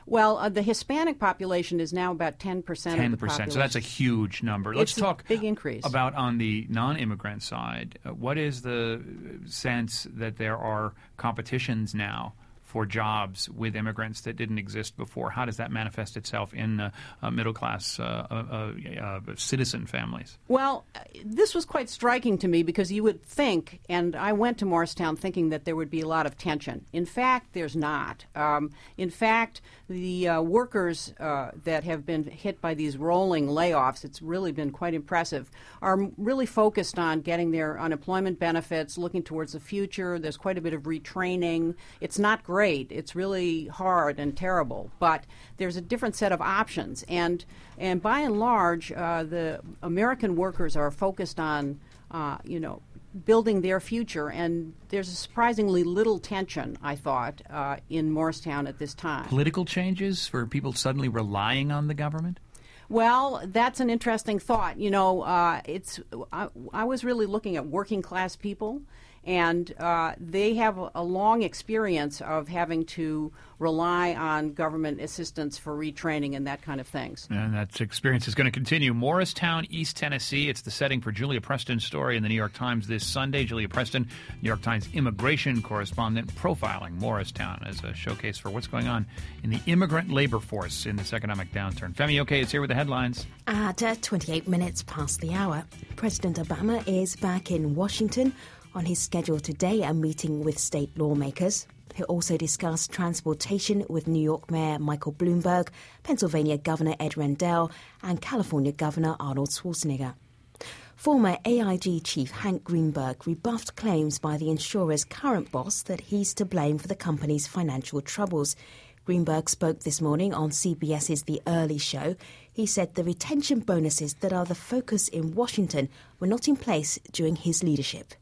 Well, uh, the Hispanic population is now about ten percent ten of the population. percent. So that's a huge number. Let's It's talk a big increase. about on the non-immigrant side. Uh, what is the sense that there are competitions now for jobs with immigrants that didn't exist before? How does that manifest itself in uh, uh, middle-class uh, uh, uh, citizen families? Well, uh, this was quite striking to me because you would think, and I went to Morristown thinking that there would be a lot of tension. In fact, there's not. Um, in fact, the uh, workers uh, that have been hit by these rolling layoffs, it's really been quite impressive, are really focused on getting their unemployment benefits, looking towards the future. There's quite a bit of retraining. It's not great. It's really hard and terrible, but there's a different set of options. And and by and large, uh, the American workers are focused on, uh, you know, building their future. And there's a surprisingly little tension, I thought, uh, in Morristown at this time. Political changes for people suddenly relying on the government? Well, that's an interesting thought. You know, uh, it's I, I was really looking at working class people. And uh, they have a, a long experience of having to rely on government assistance for retraining and that kind of things. And that experience is going to continue. Morristown, East Tennessee. It's the setting for Julia Preston's story in the New York Times this Sunday. Julia Preston, New York Times immigration correspondent, profiling Morristown as a showcase for what's going on in the immigrant labor force in this economic downturn. Femi Oke is here with the headlines. At uh, twenty-eight minutes past the hour, President Obama is back in Washington. On his schedule today, a meeting with state lawmakers. He'll also discuss transportation with New York Mayor Michael Bloomberg, Pennsylvania Governor Ed Rendell, and California Governor Arnold Schwarzenegger. Former A I G chief Hank Greenberg rebuffed claims by the insurer's current boss that he's to blame for the company's financial troubles. Greenberg spoke this morning on C B S's The Early Show. He said the retention bonuses that are the focus in Washington were not in place during his leadership.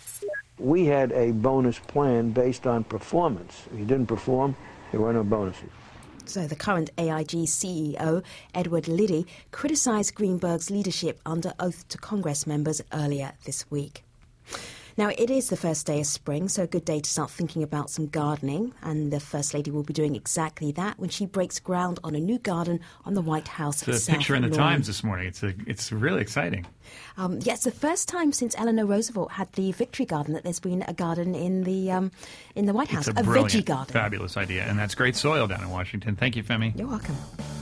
We had a bonus plan based on performance. If you didn't perform, there were no bonuses. So the current A I G C E O, Edward Liddy, criticised Greenberg's leadership under oath to Congress members earlier this week. Now, it is the first day of spring, so a good day to start thinking about some gardening. And the First Lady will be doing exactly that when she breaks ground on a new garden on the White House. It's a picture in the Times this morning. It's a, it's really exciting. Um, yeah, it's the first time since Eleanor Roosevelt had the Victory Garden that there's been a garden in the um, in the White House, It's a, a brilliant, veggie garden. Fabulous idea, and that's great soil down in Washington. Thank you, Femi. You're welcome.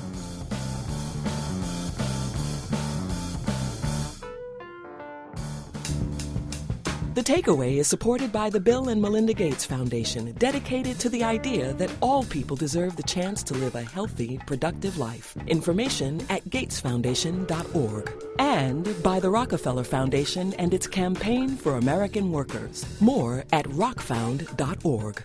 The Takeaway is supported by the Bill and Melinda Gates Foundation, dedicated to the idea that all people deserve the chance to live a healthy, productive life. Information at gates foundation dot org. And by the Rockefeller Foundation and its campaign for American workers. More at rock found dot org.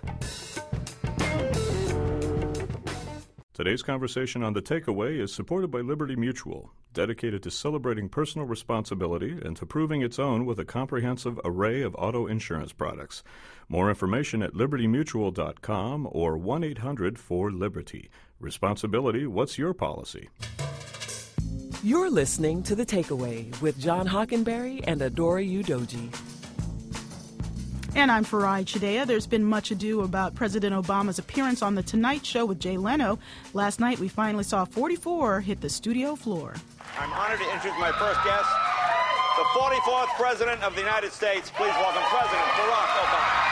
Today's conversation on The Takeaway is supported by Liberty Mutual, dedicated to celebrating personal responsibility and to proving its own with a comprehensive array of auto insurance products. More information at liberty mutual dot com or one eight hundred four liberty. Responsibility, what's your policy? You're listening to The Takeaway with John Hockenberry and Adora Udoji. And I'm Farai Chidea. There's been much ado about President Obama's appearance on The Tonight Show with Jay Leno. Last night, we finally saw forty-four hit the studio floor. I'm honored to introduce my first guest, the forty-fourth President of the United States. Please welcome President Barack Obama.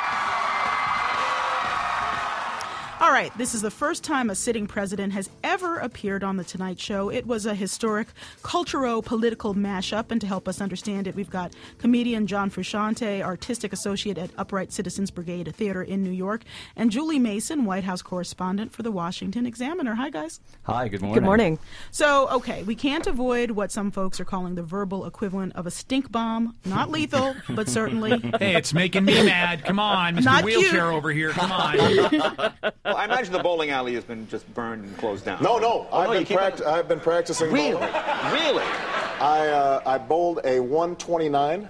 All right, this is the first time a sitting president has ever appeared on The Tonight Show. It was a historic culturo-political mashup, and to help us understand it, we've got comedian John Frusciante, artistic associate at Upright Citizens Brigade, a theater in New York, and Julie Mason, White House correspondent for the Washington Examiner. Hi, guys. Hi, good morning. Good morning. So, okay, we can't avoid what some folks are calling the verbal equivalent of a stink bomb. Not lethal, but certainly... Hey, it's making me mad. Come on, Mister Not Wheelchair cute. over here. Come on. Well, I imagine the bowling alley has been just burned and closed down. No, no, Oh, I've, no, been you can't- pract- I've been practicing Really? bowling. Really? I, uh, I bowled a one twenty-nine.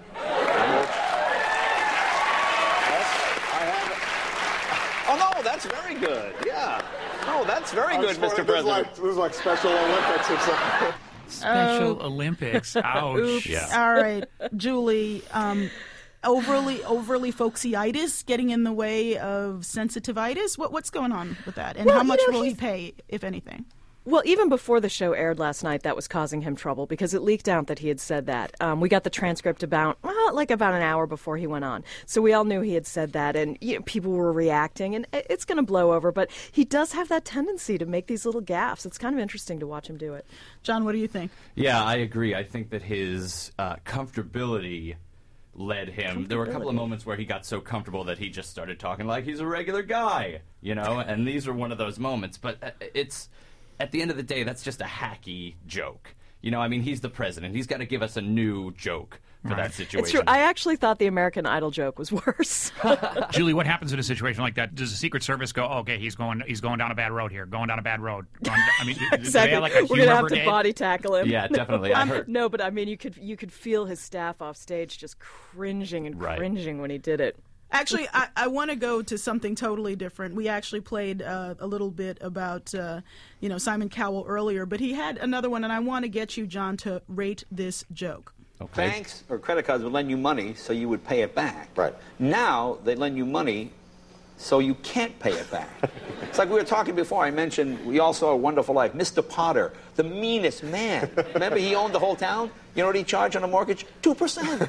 Oh, no, that's very good. Yeah. No, that's very good, Mister This is, like, President. this is like Special Olympics or something. Special Oh. Olympics. Ouch. Oops. All right, Julie. Um, overly overly folksyitis getting in the way of sensitivitis? What what's going on with that? And Well, how much you know, will he he's- pay, if anything? Well, even before the show aired last night, that was causing him trouble because it leaked out that he had said that. Um, we got the transcript about, well, like about an hour before he went on. So we all knew he had said that, and you know, people were reacting, and it- it's going to blow over. But he does have that tendency to make these little gaffes. It's kind of interesting to watch him do it. John, what do you think? Yeah, I agree. I think that his uh, comfortability led him. There were a couple of Comfortability. moments where he got so comfortable that he just started talking like he's a regular guy, you know, and these were one of those moments. But uh, it's... At the end of the day, that's just a hacky joke. You know, I mean, he's the president. He's got to give us a new joke for that situation. It's true. I actually thought the American Idol joke was worse. Julie, what happens in a situation like that? Does the Secret Service go, oh, okay, he's going he's going down a bad road here, going down a bad road? Going, I mean, do they Exactly. have like a We're humor gonna have brigade? to body tackle him. Yeah, definitely. I Um, heard- No, but I mean, you could you could feel his staff off stage just cringing and Right. cringing when he did it. Actually, I, I want to go to something totally different. We actually played uh, a little bit about, uh, you know, Simon Cowell earlier, but he had another one, and I want to get you, John, to rate this joke. Okay. Banks or credit cards would lend you money so you would pay it back. Right. Now they lend you money so you can't pay it back. It's like we were talking before. I mentioned we all saw A Wonderful Life. Mister Potter, the meanest man. Remember, he owned the whole town. You know what he charged on a mortgage? Two percent.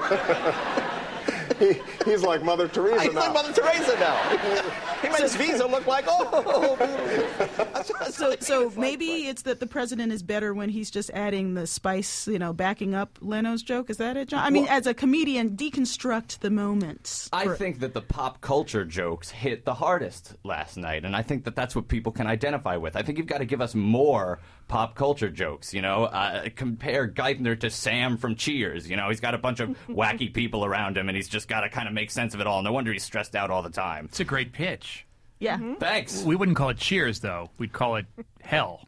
He, he's like Mother Teresa He's now. like Mother Teresa now. He made his visa look like, oh, beautiful. So, so maybe it's that the president is better when he's just adding the spice, you know, backing up Leno's joke. Is that it, John? I mean, Well- as a comedian, deconstruct the moments. I for- think that the pop culture jokes hit the hardest last night, and I think that that's what people can identify with. I think you've got to give us more pop culture jokes, you know? Uh, compare Geithner to Sam from Cheers, you know? He's got a bunch of wacky people around him, and he's just got to kind of make sense of it all. No wonder he's stressed out all the time. It's a great pitch. Yeah. Thanks. We wouldn't call it Cheers, though. We'd call it Hell.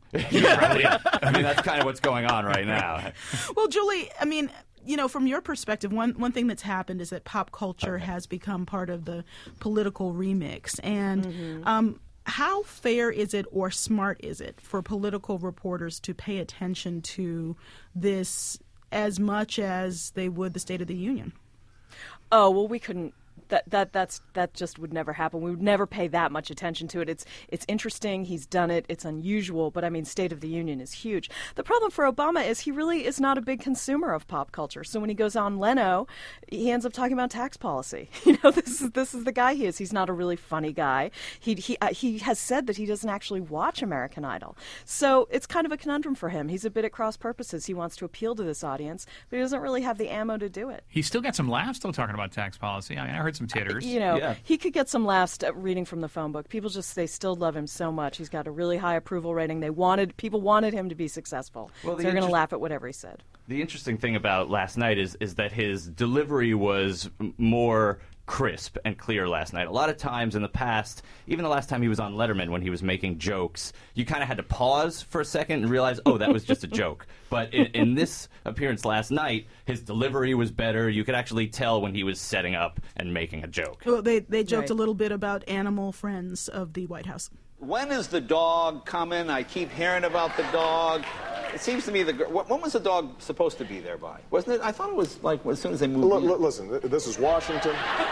I mean, that's kind of what's going on right now. Well, Julie, I mean, you know, from your perspective, one, one thing that's happened is that pop culture has become part of the political remix. And Mm-hmm. um, how fair is it or smart is it for political reporters to pay attention to this as much as they would the State of the Union? Oh, well, we couldn't. That that that's that just would never happen. We would never pay that much attention to it. It's it's interesting. He's done it. It's unusual, but I mean, State of the Union is huge. The problem for Obama is he really is not a big consumer of pop culture. So when he goes on Leno, he ends up talking about tax policy. You know, this is this is the guy he is. He's not a really funny guy. He he uh, he has said that he doesn't actually watch American Idol. So it's kind of a conundrum for him. He's a bit at cross purposes. He wants to appeal to this audience, but he doesn't really have the ammo to do it. He's still got some laughs, still talking about tax policy. I mean, I heard some titters. You know, Yeah. he could get some laughs uh, reading from the phone book. People just, they still love him so much. He's got a really high approval rating. They wanted, people wanted him to be successful. Well, so the they're going to interest- laugh at whatever he said. The interesting thing about last night is is that his delivery was m- more crisp and clear last night. A lot of times in the past, even the last time he was on Letterman when he was making jokes, you kind of had to pause for a second and realize, oh, that was just a joke. But in, in this appearance last night, his delivery was better. You could actually tell when he was setting up and making a joke. Well, they, they joked Right. a little bit about animal friends of the White House. When is the dog coming? I keep hearing about the dog. It seems to me the gr- wh- when was the dog supposed to be there by? Wasn't it? I thought it was like as soon as they moved. L- l- listen, th- this is Washington.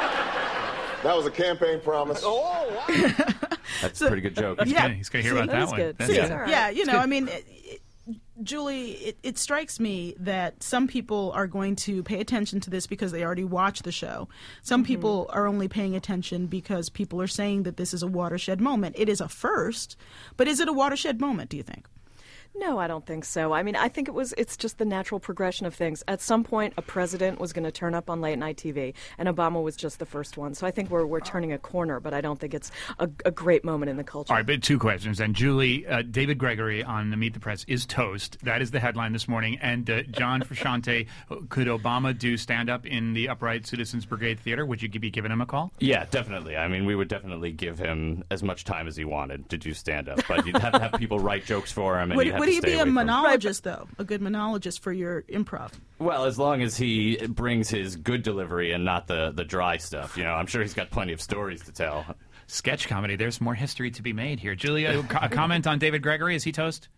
That was a campaign promise. Oh, wow. That's a pretty good joke. He's Yeah. gonna- He's going to hear about that that is one. good. That's See, good. all right. Yeah, you It's know, good. I mean, it, it, Julie, it, it strikes me that some people are going to pay attention to this because they already watched the show. Some Mm-hmm. people are only paying attention because people are saying that this is a watershed moment. It is a first, but is it a watershed moment, do you think? No, I don't think so. I mean, I think it was, it's just the natural progression of things. At some point, a president was going to turn up on late night T V, and Obama was just the first one. So I think we're, we're turning a corner, but I don't think it's a, a great moment in the culture. All right, but two questions. And Julie, uh, David Gregory on the Meet the Press is toast. That is the headline this morning. And uh, John Frusciante, could Obama do stand-up in the Upright Citizens Brigade Theater? Would you be giving him a call? Yeah, definitely. I mean, we would definitely give him as much time as he wanted to do stand-up, but you'd have to have people write jokes for him, and Would, you'd have would to he stay be a away from- monologist, though? A good monologist for your improv? Well, as long as he brings his good delivery and not the, the dry stuff. You know, I'm sure he's got plenty of stories to tell. Sketch comedy. There's more history to be made here. Julia, a comment on David Gregory. Is he toast?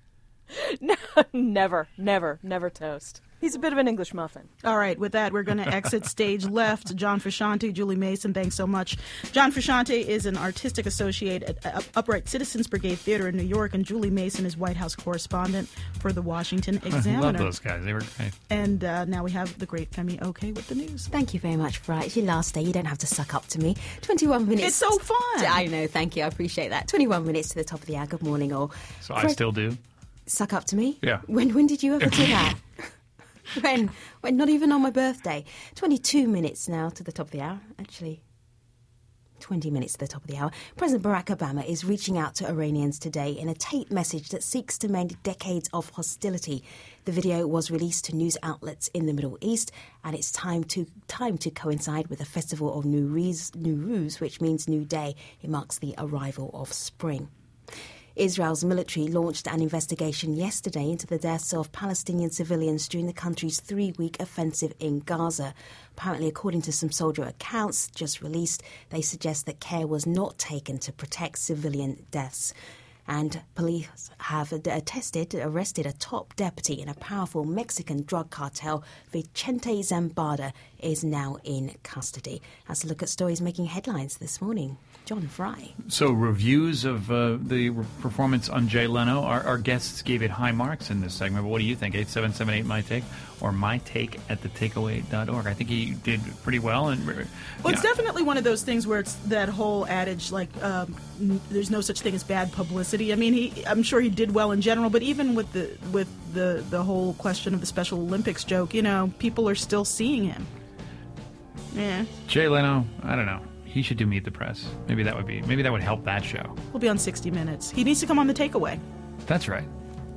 No, never, never, never toast. He's a bit of an English muffin. All right, with that, we're going to exit stage left. John Frusciante, Julie Mason, thanks so much. John Frusciante is an artistic associate at Upright Citizens Brigade Theater in New York, and Julie Mason is White House correspondent for the Washington Examiner. I love those guys. They were great. And uh, now we have the great Femi Oke with the news. Thank you very much, Fry. It's your last day. You don't have to suck up to me. twenty-one minutes. It's so fun. I know. Thank you. I appreciate that. twenty-one minutes to the top of the hour. Good morning, all. So Fred, I still do? Suck up to me? Yeah. When, when did you ever do that? When? When? Not even on my birthday. twenty-two minutes now to the top of the hour. Actually, twenty minutes to the top of the hour. President Barack Obama is reaching out to Iranians today in a taped message that seeks to mend decades of hostility. The video was released to news outlets in the Middle East, and it's time to time to coincide with the festival of Nowruz, Nowruz, which means new day. It marks the arrival of spring. Israel's military launched an investigation yesterday into the deaths of Palestinian civilians during the country's three-week offensive in Gaza. Apparently, according to some soldier accounts just released, they suggest that care was not taken to protect civilian deaths. And police have attested, arrested a top deputy in a powerful Mexican drug cartel. Vicente Zambada is now in custody. Let's look at stories making headlines this morning. John Fry. So reviews of uh, the performance on Jay Leno. Our, our guests gave it high marks in this segment. But what do you think? eight seven seven eight, my take, or my take at the takeaway dot org. I think he did pretty well. And well, it's know. definitely one of those things where it's that whole adage, like, um, n- there's no such thing as bad publicity. I mean, he, I'm sure he did well in general, but even with the with the, the whole question of the Special Olympics joke, you know, people are still seeing him. Yeah. Jay Leno, I don't know. He should do Meet the Press. Maybe that would be. Maybe that would help that show. He'll be on sixty minutes. He needs to come on the takeaway. That's right.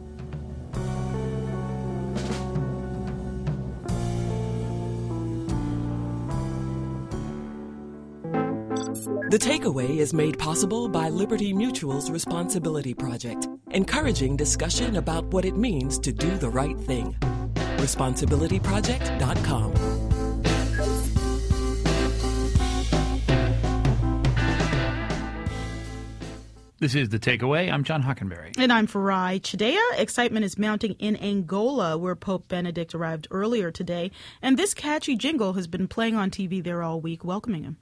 The Takeaway is made possible by Liberty Mutual's Responsibility Project, encouraging discussion about what it means to do the right thing. responsibility project dot com. This is The Takeaway. I'm John Hockenberry. And I'm Farai Chideya. Excitement is mounting in Angola, where Pope Benedict arrived earlier today. And this catchy jingle has been playing on T V there all week, welcoming him.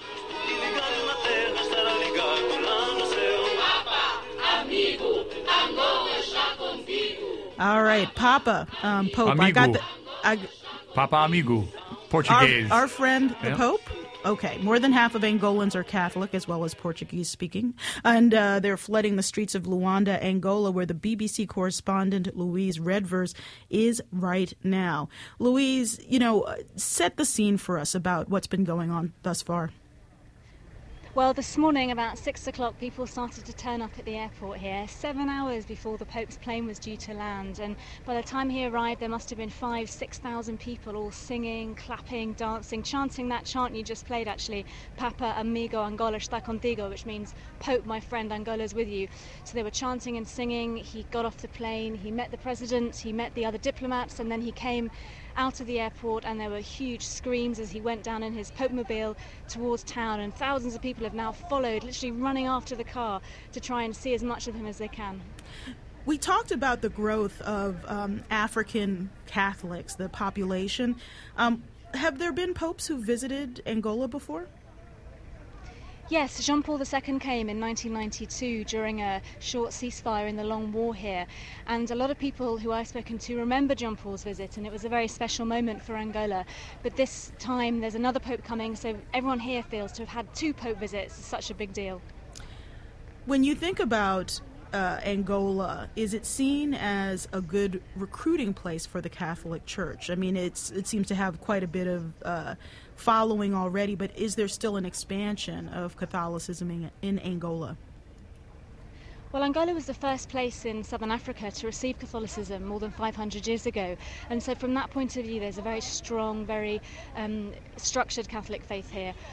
All right, Papa, um, Pope. Amigo. I got the... I, Papa Amigo, Portuguese. Our, our friend, the yeah. Pope? Okay, more than half of Angolans are Catholic, as well as Portuguese-speaking, and uh, they're flooding the streets of Luanda, Angola, where the B B C correspondent Louise Redvers is right now. Louise, you know, set the scene for us about what's been going on thus far. Well, this morning, about six o'clock, people started to turn up at the airport here, seven hours before the Pope's plane was due to land. And by the time he arrived, there must have been five, six thousand people all singing, clapping, dancing, chanting that chant you just played, actually, Papa, Amigo, Angola está contigo, which means, Pope, my friend, Angola's with you. So they were chanting and singing. He got off the plane, he met the president, he met the other diplomats, and then he came out of the airport, and there were huge screams as he went down in his Pope-mobile towards town, and thousands of people have now followed, literally running after the car to try and see as much of him as they can. We talked about the growth of um, African Catholics, the population. Um, have there been popes who visited Angola before? Yes, Jean Paul the Second came in nineteen ninety-two during a short ceasefire in the long war here, and a lot of people who I've spoken to remember Jean Paul's visit, and it was a very special moment for Angola. But this time there's another pope coming, so everyone here feels to have had two pope visits is such a big deal. When you think about uh, Angola, is it seen as a good recruiting place for the Catholic Church? I mean, it's it seems to have quite a bit of uh, following already, but is there still an expansion of Catholicism in, in Angola? Well, Angola was the first place in southern Africa to receive Catholicism more than five hundred years ago, and so from that point of view there's a very strong, very um, structured Catholic faith here.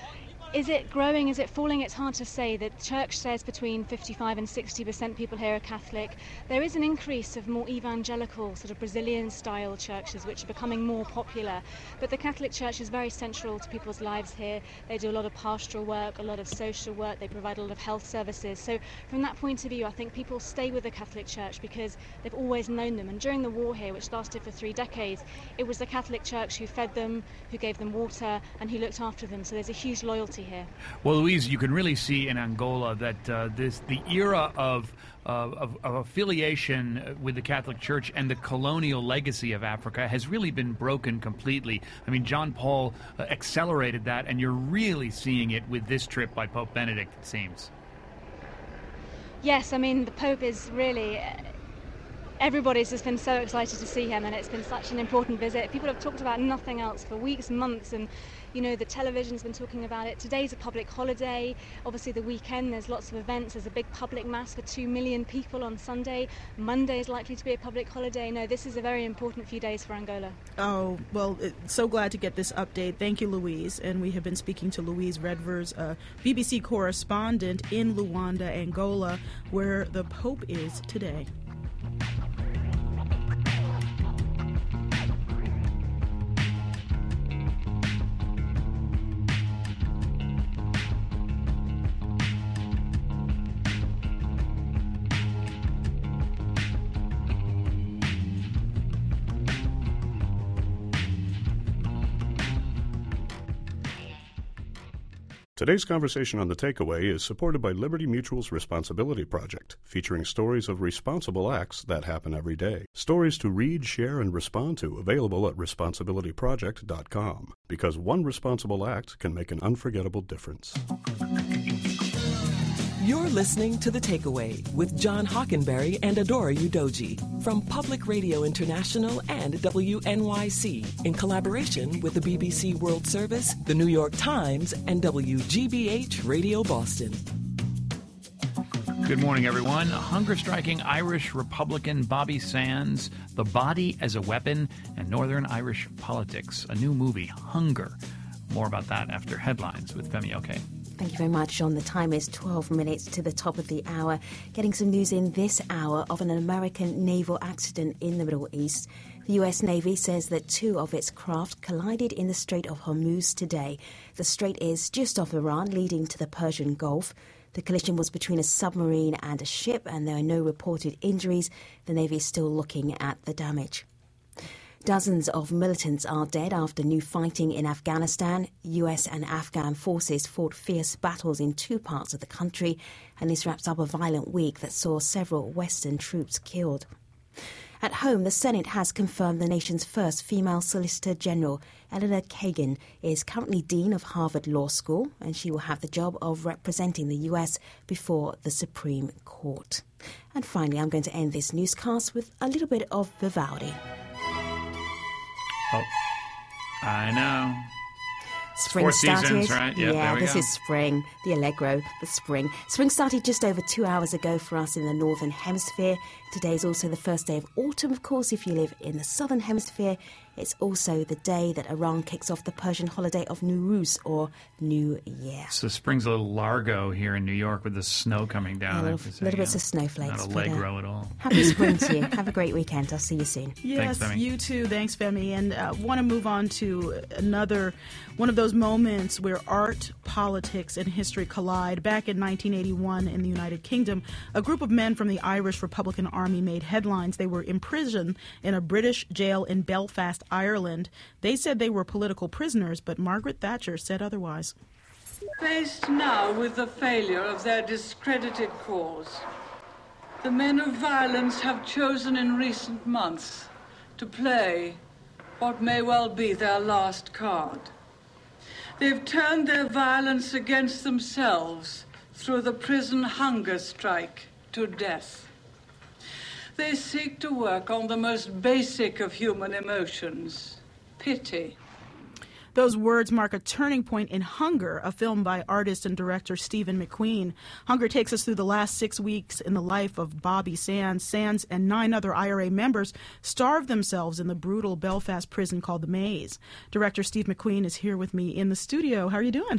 Is it growing? Is it falling? It's hard to say. The church says between fifty-five and sixty percent people here are Catholic. There is an increase of more evangelical, sort of Brazilian-style churches, which are becoming more popular. But the Catholic Church is very central to people's lives here. They do a lot of pastoral work, a lot of social work. They provide a lot of health services. So from that point of view, I think people stay with the Catholic Church because they've always known them. And during the war here, which lasted for three decades, it was the Catholic Church who fed them, who gave them water, and who looked after them. So there's a huge loyalty here. Well, Louise, you can really see in Angola that uh, this the era of, uh, of of affiliation with the Catholic Church and the colonial legacy of Africa has really been broken completely. I mean, John Paul uh, accelerated that, and you're really seeing it with this trip by Pope Benedict, it seems. Yes, I mean, the Pope is really... Everybody's just been so excited to see him, and it's been such an important visit. People have talked about nothing else for weeks, months, and you know, the television's been talking about it. Today's a public holiday. Obviously, the weekend, there's lots of events. There's a big public mass for two million people on Sunday. Monday is likely to be a public holiday. No, this is a very important few days for Angola. Oh, well, it, so glad to get this update. Thank you, Louise. And we have been speaking to Louise Redvers, a B B C correspondent in Luanda, Angola, where the Pope is today. Today's conversation on The Takeaway is supported by Liberty Mutual's Responsibility Project, featuring stories of responsible acts that happen every day. Stories to read, share, and respond to, available at responsibility project dot com. Because one responsible act can make an unforgettable difference. You're listening to The Takeaway with John Hockenberry and Adora Udoji from Public Radio International and W N Y C in collaboration with the B B C World Service, the New York Times, and W G B H Radio Boston. Good morning, everyone. Hunger-striking Irish Republican Bobby Sands, The Body as a Weapon, and Northern Irish Politics. A new movie, Hunger. More about that after headlines with Femi Oke. Thank you very much, John. The time is twelve minutes to the top of the hour. Getting some news in this hour of an American naval accident in the Middle East. The U S Navy says that two of its craft collided in the Strait of Hormuz today. The strait is just off Iran, leading to the Persian Gulf. The collision was between a submarine and a ship, and there are no reported injuries. The Navy is still looking at the damage. Dozens of militants are dead after new fighting in Afghanistan. U S and Afghan forces fought fierce battles in two parts of the country, and this wraps up a violent week that saw several Western troops killed. At home, the Senate has confirmed the nation's first female Solicitor General. Eleanor Kagan is currently Dean of Harvard Law School, and she will have the job of representing the U S before the Supreme Court. And finally, I'm going to end this newscast with a little bit of Vivaldi. Oh, I know. Spring Four started. Seasons, right? Yep, yeah, there we this go. is spring, the Allegro, the spring. Spring started just over two hours ago for us in the Northern Hemisphere. Today is also the first day of autumn, of course, if you live in the Southern Hemisphere. It's also the day that Iran kicks off the Persian holiday of Nowruz, or New Year. So spring's a little Largo here in New York with the snow coming down. A I little, have to say, little yeah. bits of snowflakes. Not but, Allegro uh, at all. Happy spring to you. Have a great weekend. I'll see you soon. Yes, Thanks, Femi. you too. Thanks, Femi. And uh, want to move on to another one of those moments where art, politics, and history collide. Back in nineteen eighty-one in the United Kingdom, a group of men from the Irish Republican Army made headlines. They were imprisoned in a British jail in Belfast, Ireland. They said they were political prisoners, but Margaret Thatcher said otherwise. Faced now with the failure of their discredited cause, the men of violence have chosen in recent months to play what may well be their last card. They've turned their violence against themselves through the prison hunger strike to death. They seek to work on the most basic of human emotions, pity. Those words mark a turning point in Hunger, a film by artist and director Stephen McQueen. Hunger takes us through the last six weeks in the life of Bobby Sands. Sands and nine other I R A members starved themselves in the brutal Belfast prison called the Maze. Director Steve McQueen is here with me in the studio. How are you doing?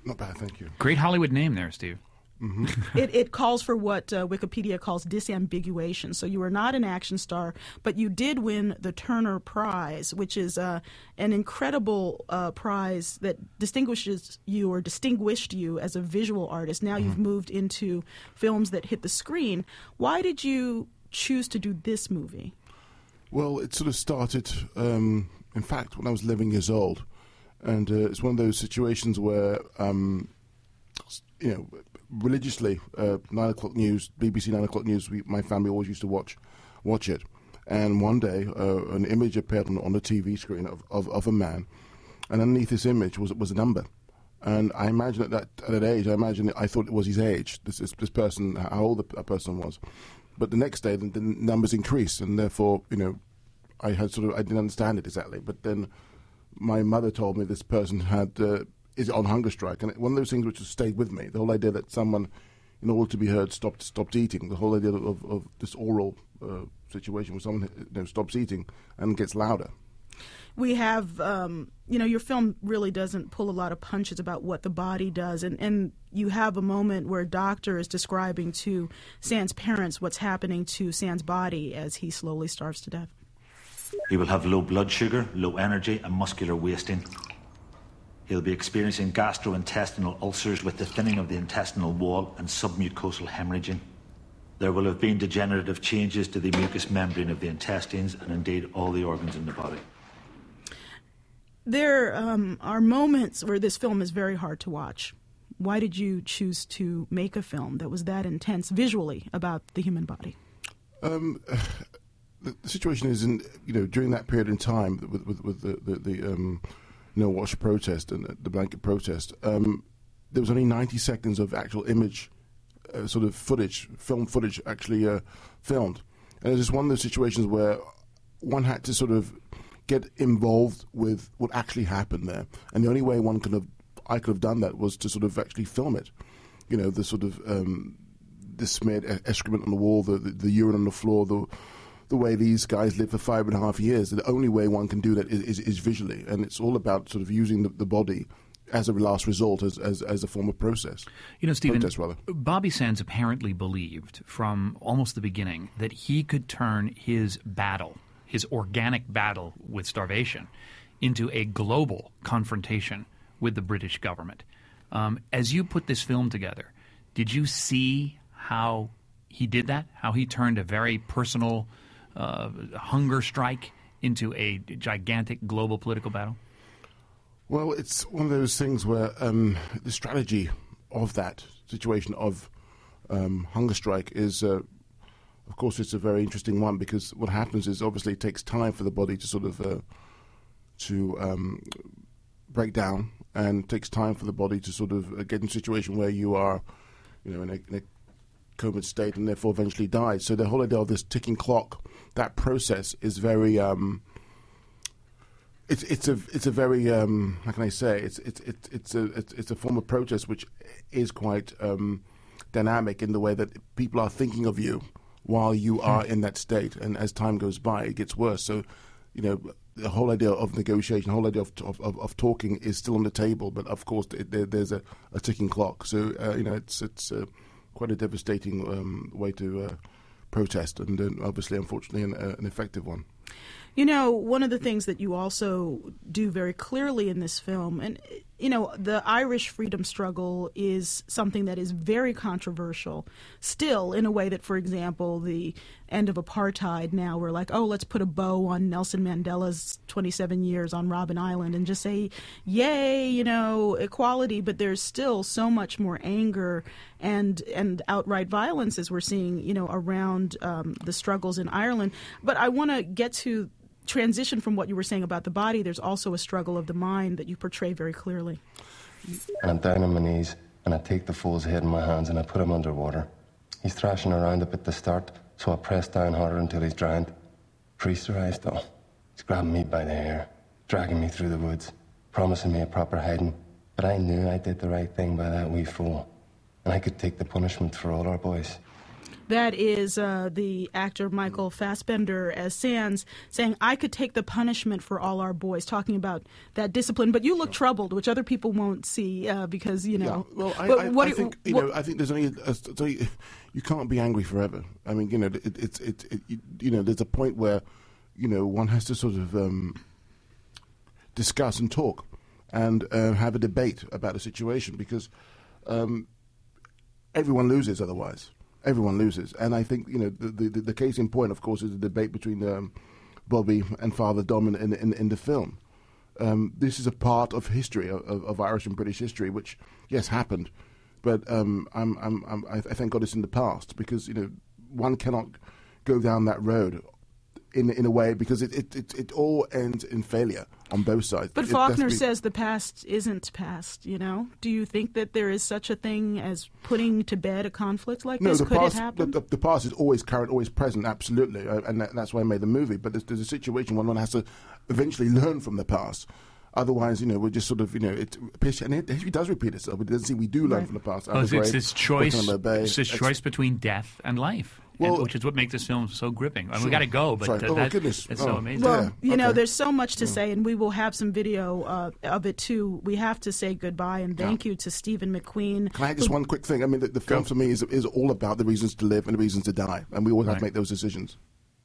Not bad, thank you. Great Hollywood name there, Steve. Mm-hmm. it, it calls for what uh, Wikipedia calls disambiguation. So you are not an action star, but you did win the Turner Prize, which is uh, an incredible uh, prize that distinguishes you or distinguished you as a visual artist. Now mm-hmm. you've moved into films that hit the screen. Why did you choose to do this movie? Well, it sort of started, um, in fact, when I was eleven years old. And uh, it's one of those situations where, um, you know, religiously, uh, nine o'clock news, B B C nine o'clock news, we, my family always used to watch watch it. And one day, uh, an image appeared on, on the T V screen of, of, of a man, and underneath this image was was a number. And I imagine at that, at that age, I imagine I thought it was his age, this, this, this person, how old the person was. But the next day, the, the numbers increased, and therefore, you know, I had sort of, I didn't understand it exactly. But then my mother told me this person had uh, is on hunger strike, and one of those things which has stayed with me. The whole idea that someone, in order to be heard, stopped stopped eating. The whole idea of, of this oral uh, situation where someone you know, stops eating and gets louder. We have, um, you know, your film really doesn't pull a lot of punches about what the body does, and, and you have a moment where a doctor is describing to San's parents what's happening to San's body as he slowly starves to death. He will have low blood sugar, low energy and muscular wasting. He'll be experiencing gastrointestinal ulcers with the thinning of the intestinal wall and submucosal hemorrhaging. There will have been degenerative changes to the mucous membrane of the intestines and indeed all the organs in the body. There um, are moments where this film is very hard to watch. Why did you choose to make a film that was that intense visually about the human body? Um... The situation is, in you know, during that period in time with with, with the the, the um, no wash protest and the blanket protest, um, there was only ninety seconds of actual image, uh, sort of footage, film footage actually uh, filmed, and it was just one of those situations where one had to sort of get involved with what actually happened there, and the only way one could have, I could have done that was to sort of actually film it, you know, the sort of um, the smeared excrement on the wall, the, the the urine on the floor, the the way these guys live for five and a half years. The only way one can do that is, is, is visually, and it's all about sort of using the, the body as a last result, as, as as a form of process. You know, Stephen, protest, rather. Bobby Sands apparently believed from almost the beginning that he could turn his battle, his organic battle with starvation, into a global confrontation with the British government. Um, as you put this film together, did you see how he did that, how he turned a very personal Uh, hunger strike into a gigantic global political battle? Well, it's one of those things where um, the strategy of that situation of um, hunger strike is, uh, of course, it's a very interesting one, because what happens is obviously it takes time for the body to sort of uh, to um, break down, and it takes time for the body to sort of uh, get in a situation where you are, you know, in a, in a coma state, and therefore eventually dies. So the whole idea of this ticking clock, that process is very, um, it's it's a it's a very um, how can I say it's it's it's it's a it's, it's a form of protest which is quite um, dynamic in the way that people are thinking of you while you are in that state, and as time goes by, it gets worse. So, you know, the whole idea of negotiation, the whole idea of of, of, of talking is still on the table, but of course it, there, there's a, a ticking clock. So uh, you know, it's it's. Uh, quite a devastating um, way to uh, protest, and uh, obviously, unfortunately, an, uh, an effective one. You know, one of the things that you also do very clearly in this film, and, you know, the Irish freedom struggle is something that is very controversial still, in a way that, for example, the end of apartheid, now we're like, oh, let's put a bow on Nelson Mandela's twenty-seven years on Robben Island and just say, yay, you know, equality, but there's still so much more anger and and outright violence, as we're seeing, you know, around um, the struggles in Ireland. But I want to get to transition from what you were saying about the body. There's also a struggle of the mind that you portray very clearly. And I'm down on my knees, and I take the fool's head in my hands and I put him underwater. He's thrashing around up at the start, so I press down harder until he's drowned. Priest arrives though. He's grabbing me by the hair, dragging me through the woods, promising me a proper hiding. But I knew I did the right thing by that wee fool, and I could take the punishment for all our boys. That is uh, the actor Michael Fassbender as Sands saying, I could take the punishment for all our boys, talking about that discipline. But you look troubled, which other people won't see uh, because, you know. Yeah. Well, I, but I, what I do, think, you what, know, I think there's only, a, so you, you can't be angry forever. I mean, you know, it, it's, it, it, it, you know, there's a point where, you know, one has to sort of um, discuss and talk and uh, have a debate about a situation because um, everyone loses otherwise. Everyone loses. And I think, you know, the, the, the case in point, of course, is the debate between um, Bobby and Father Dom in, in, in the film. Um, this is a part of history, of, of Irish and British history, which, yes, happened. But um, I'm, I'm, I'm, I thank God it's in the past because, you know, one cannot go down that road in in a way because it, it, it, it all ends in failure on both sides. But it, Faulkner be, says the past isn't past, you know? Do you think that there is such a thing as putting to bed a conflict like no, this? The Could past, it happen? The, the, the past is always current, always present, absolutely. Uh, and that, that's why I made the movie. But there's, there's a situation when one has to eventually learn from the past. Otherwise, you know, we're just sort of, you know, it, and it history does repeat itself. It doesn't seem we do learn right. from the past. Well, it's, grade, it's this choice, it's this it's, choice between death and life, well, and, which is what makes this film so gripping. I mean, sure. we got to go, but Sorry. uh, oh, that, goodness. it's oh. so amazing. Well, yeah. you okay. know, there's so much to yeah. say, and we will have some video uh, of it, too. We have to say goodbye, and thank yeah. you to Stephen McQueen. Can I add just one quick thing? I mean, the, the film, for me, is, is all about the reasons to live and the reasons to die, and we always have right. to make those decisions.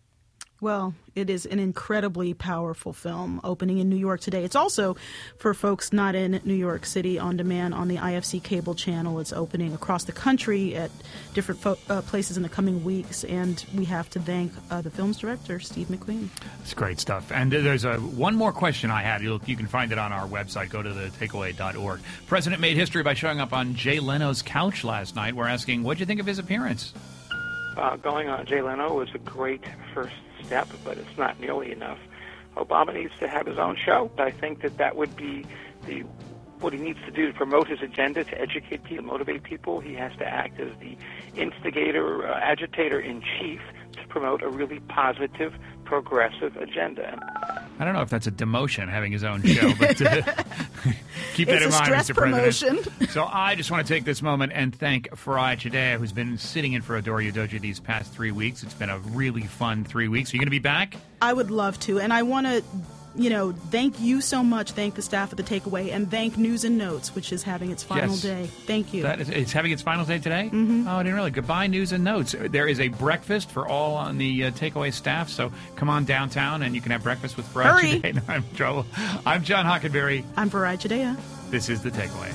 Well, it is an incredibly powerful film opening in New York today. It's also, for folks not in New York City, on demand on the I F C cable channel. It's opening across the country at different fo- uh, places in the coming weeks. And we have to thank uh, the film's director, Steve McQueen. It's great stuff. And there's a, one more question I had. You'll, you can find it on our website. Go to the takeaway dot org. President made history by showing up on Jay Leno's couch last night. We're asking, what did you think of his appearance? Uh, going on Jay Leno was a great first step, but it's not nearly enough. Obama needs to have his own show. I think that that would be the what he needs to do to promote his agenda, to educate people, motivate people. He has to act as the instigator, uh, agitator-in-chief to promote a really positive, progressive agenda. I don't know if that's a demotion, having his own show, but uh, keep that it's in a mind, stress Mister promotion. President. So I just want to take this moment and thank Farai Chideya, who's been sitting in for Adore Udoji these past three weeks. It's been a really fun three weeks. Are you going to be back? I would love to, and I want to... You know, thank you so much. Thank the staff at The Takeaway, and thank News and Notes, which is having its final yes. day. Thank you. That is, it's having its final day today? Mm-hmm. Oh, I didn't really. Goodbye, News and Notes. There is a breakfast for all on the uh, Takeaway staff, so come on downtown and you can have breakfast with Farai Hurry. Chideya. I'm in trouble. I'm John Hockenberry. I'm Farai Chideya. This is The Takeaway.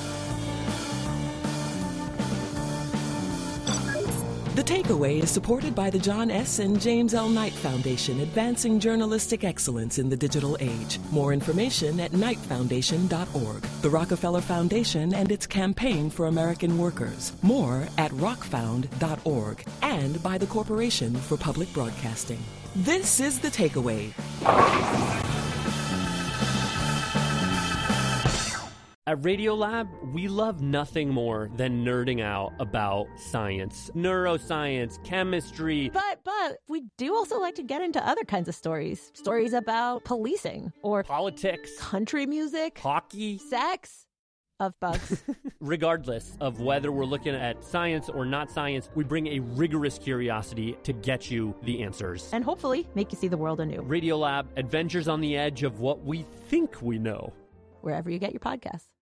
The Takeaway is supported by the John S. and James L. Knight Foundation, advancing journalistic excellence in the digital age. More information at knight foundation dot org. The Rockefeller Foundation and its campaign for American workers. More at rock found dot org. And by the Corporation for Public Broadcasting. This is The Takeaway. At Radiolab, we love nothing more than nerding out about science, neuroscience, chemistry. But, but, we do also like to get into other kinds of stories. Stories about policing or politics, country music, hockey, sex, of bugs. Regardless of whether we're looking at science or not science, we bring a rigorous curiosity to get you the answers. And hopefully make you see the world anew. Radiolab, adventures on the edge of what we think we know. Wherever you get your podcasts.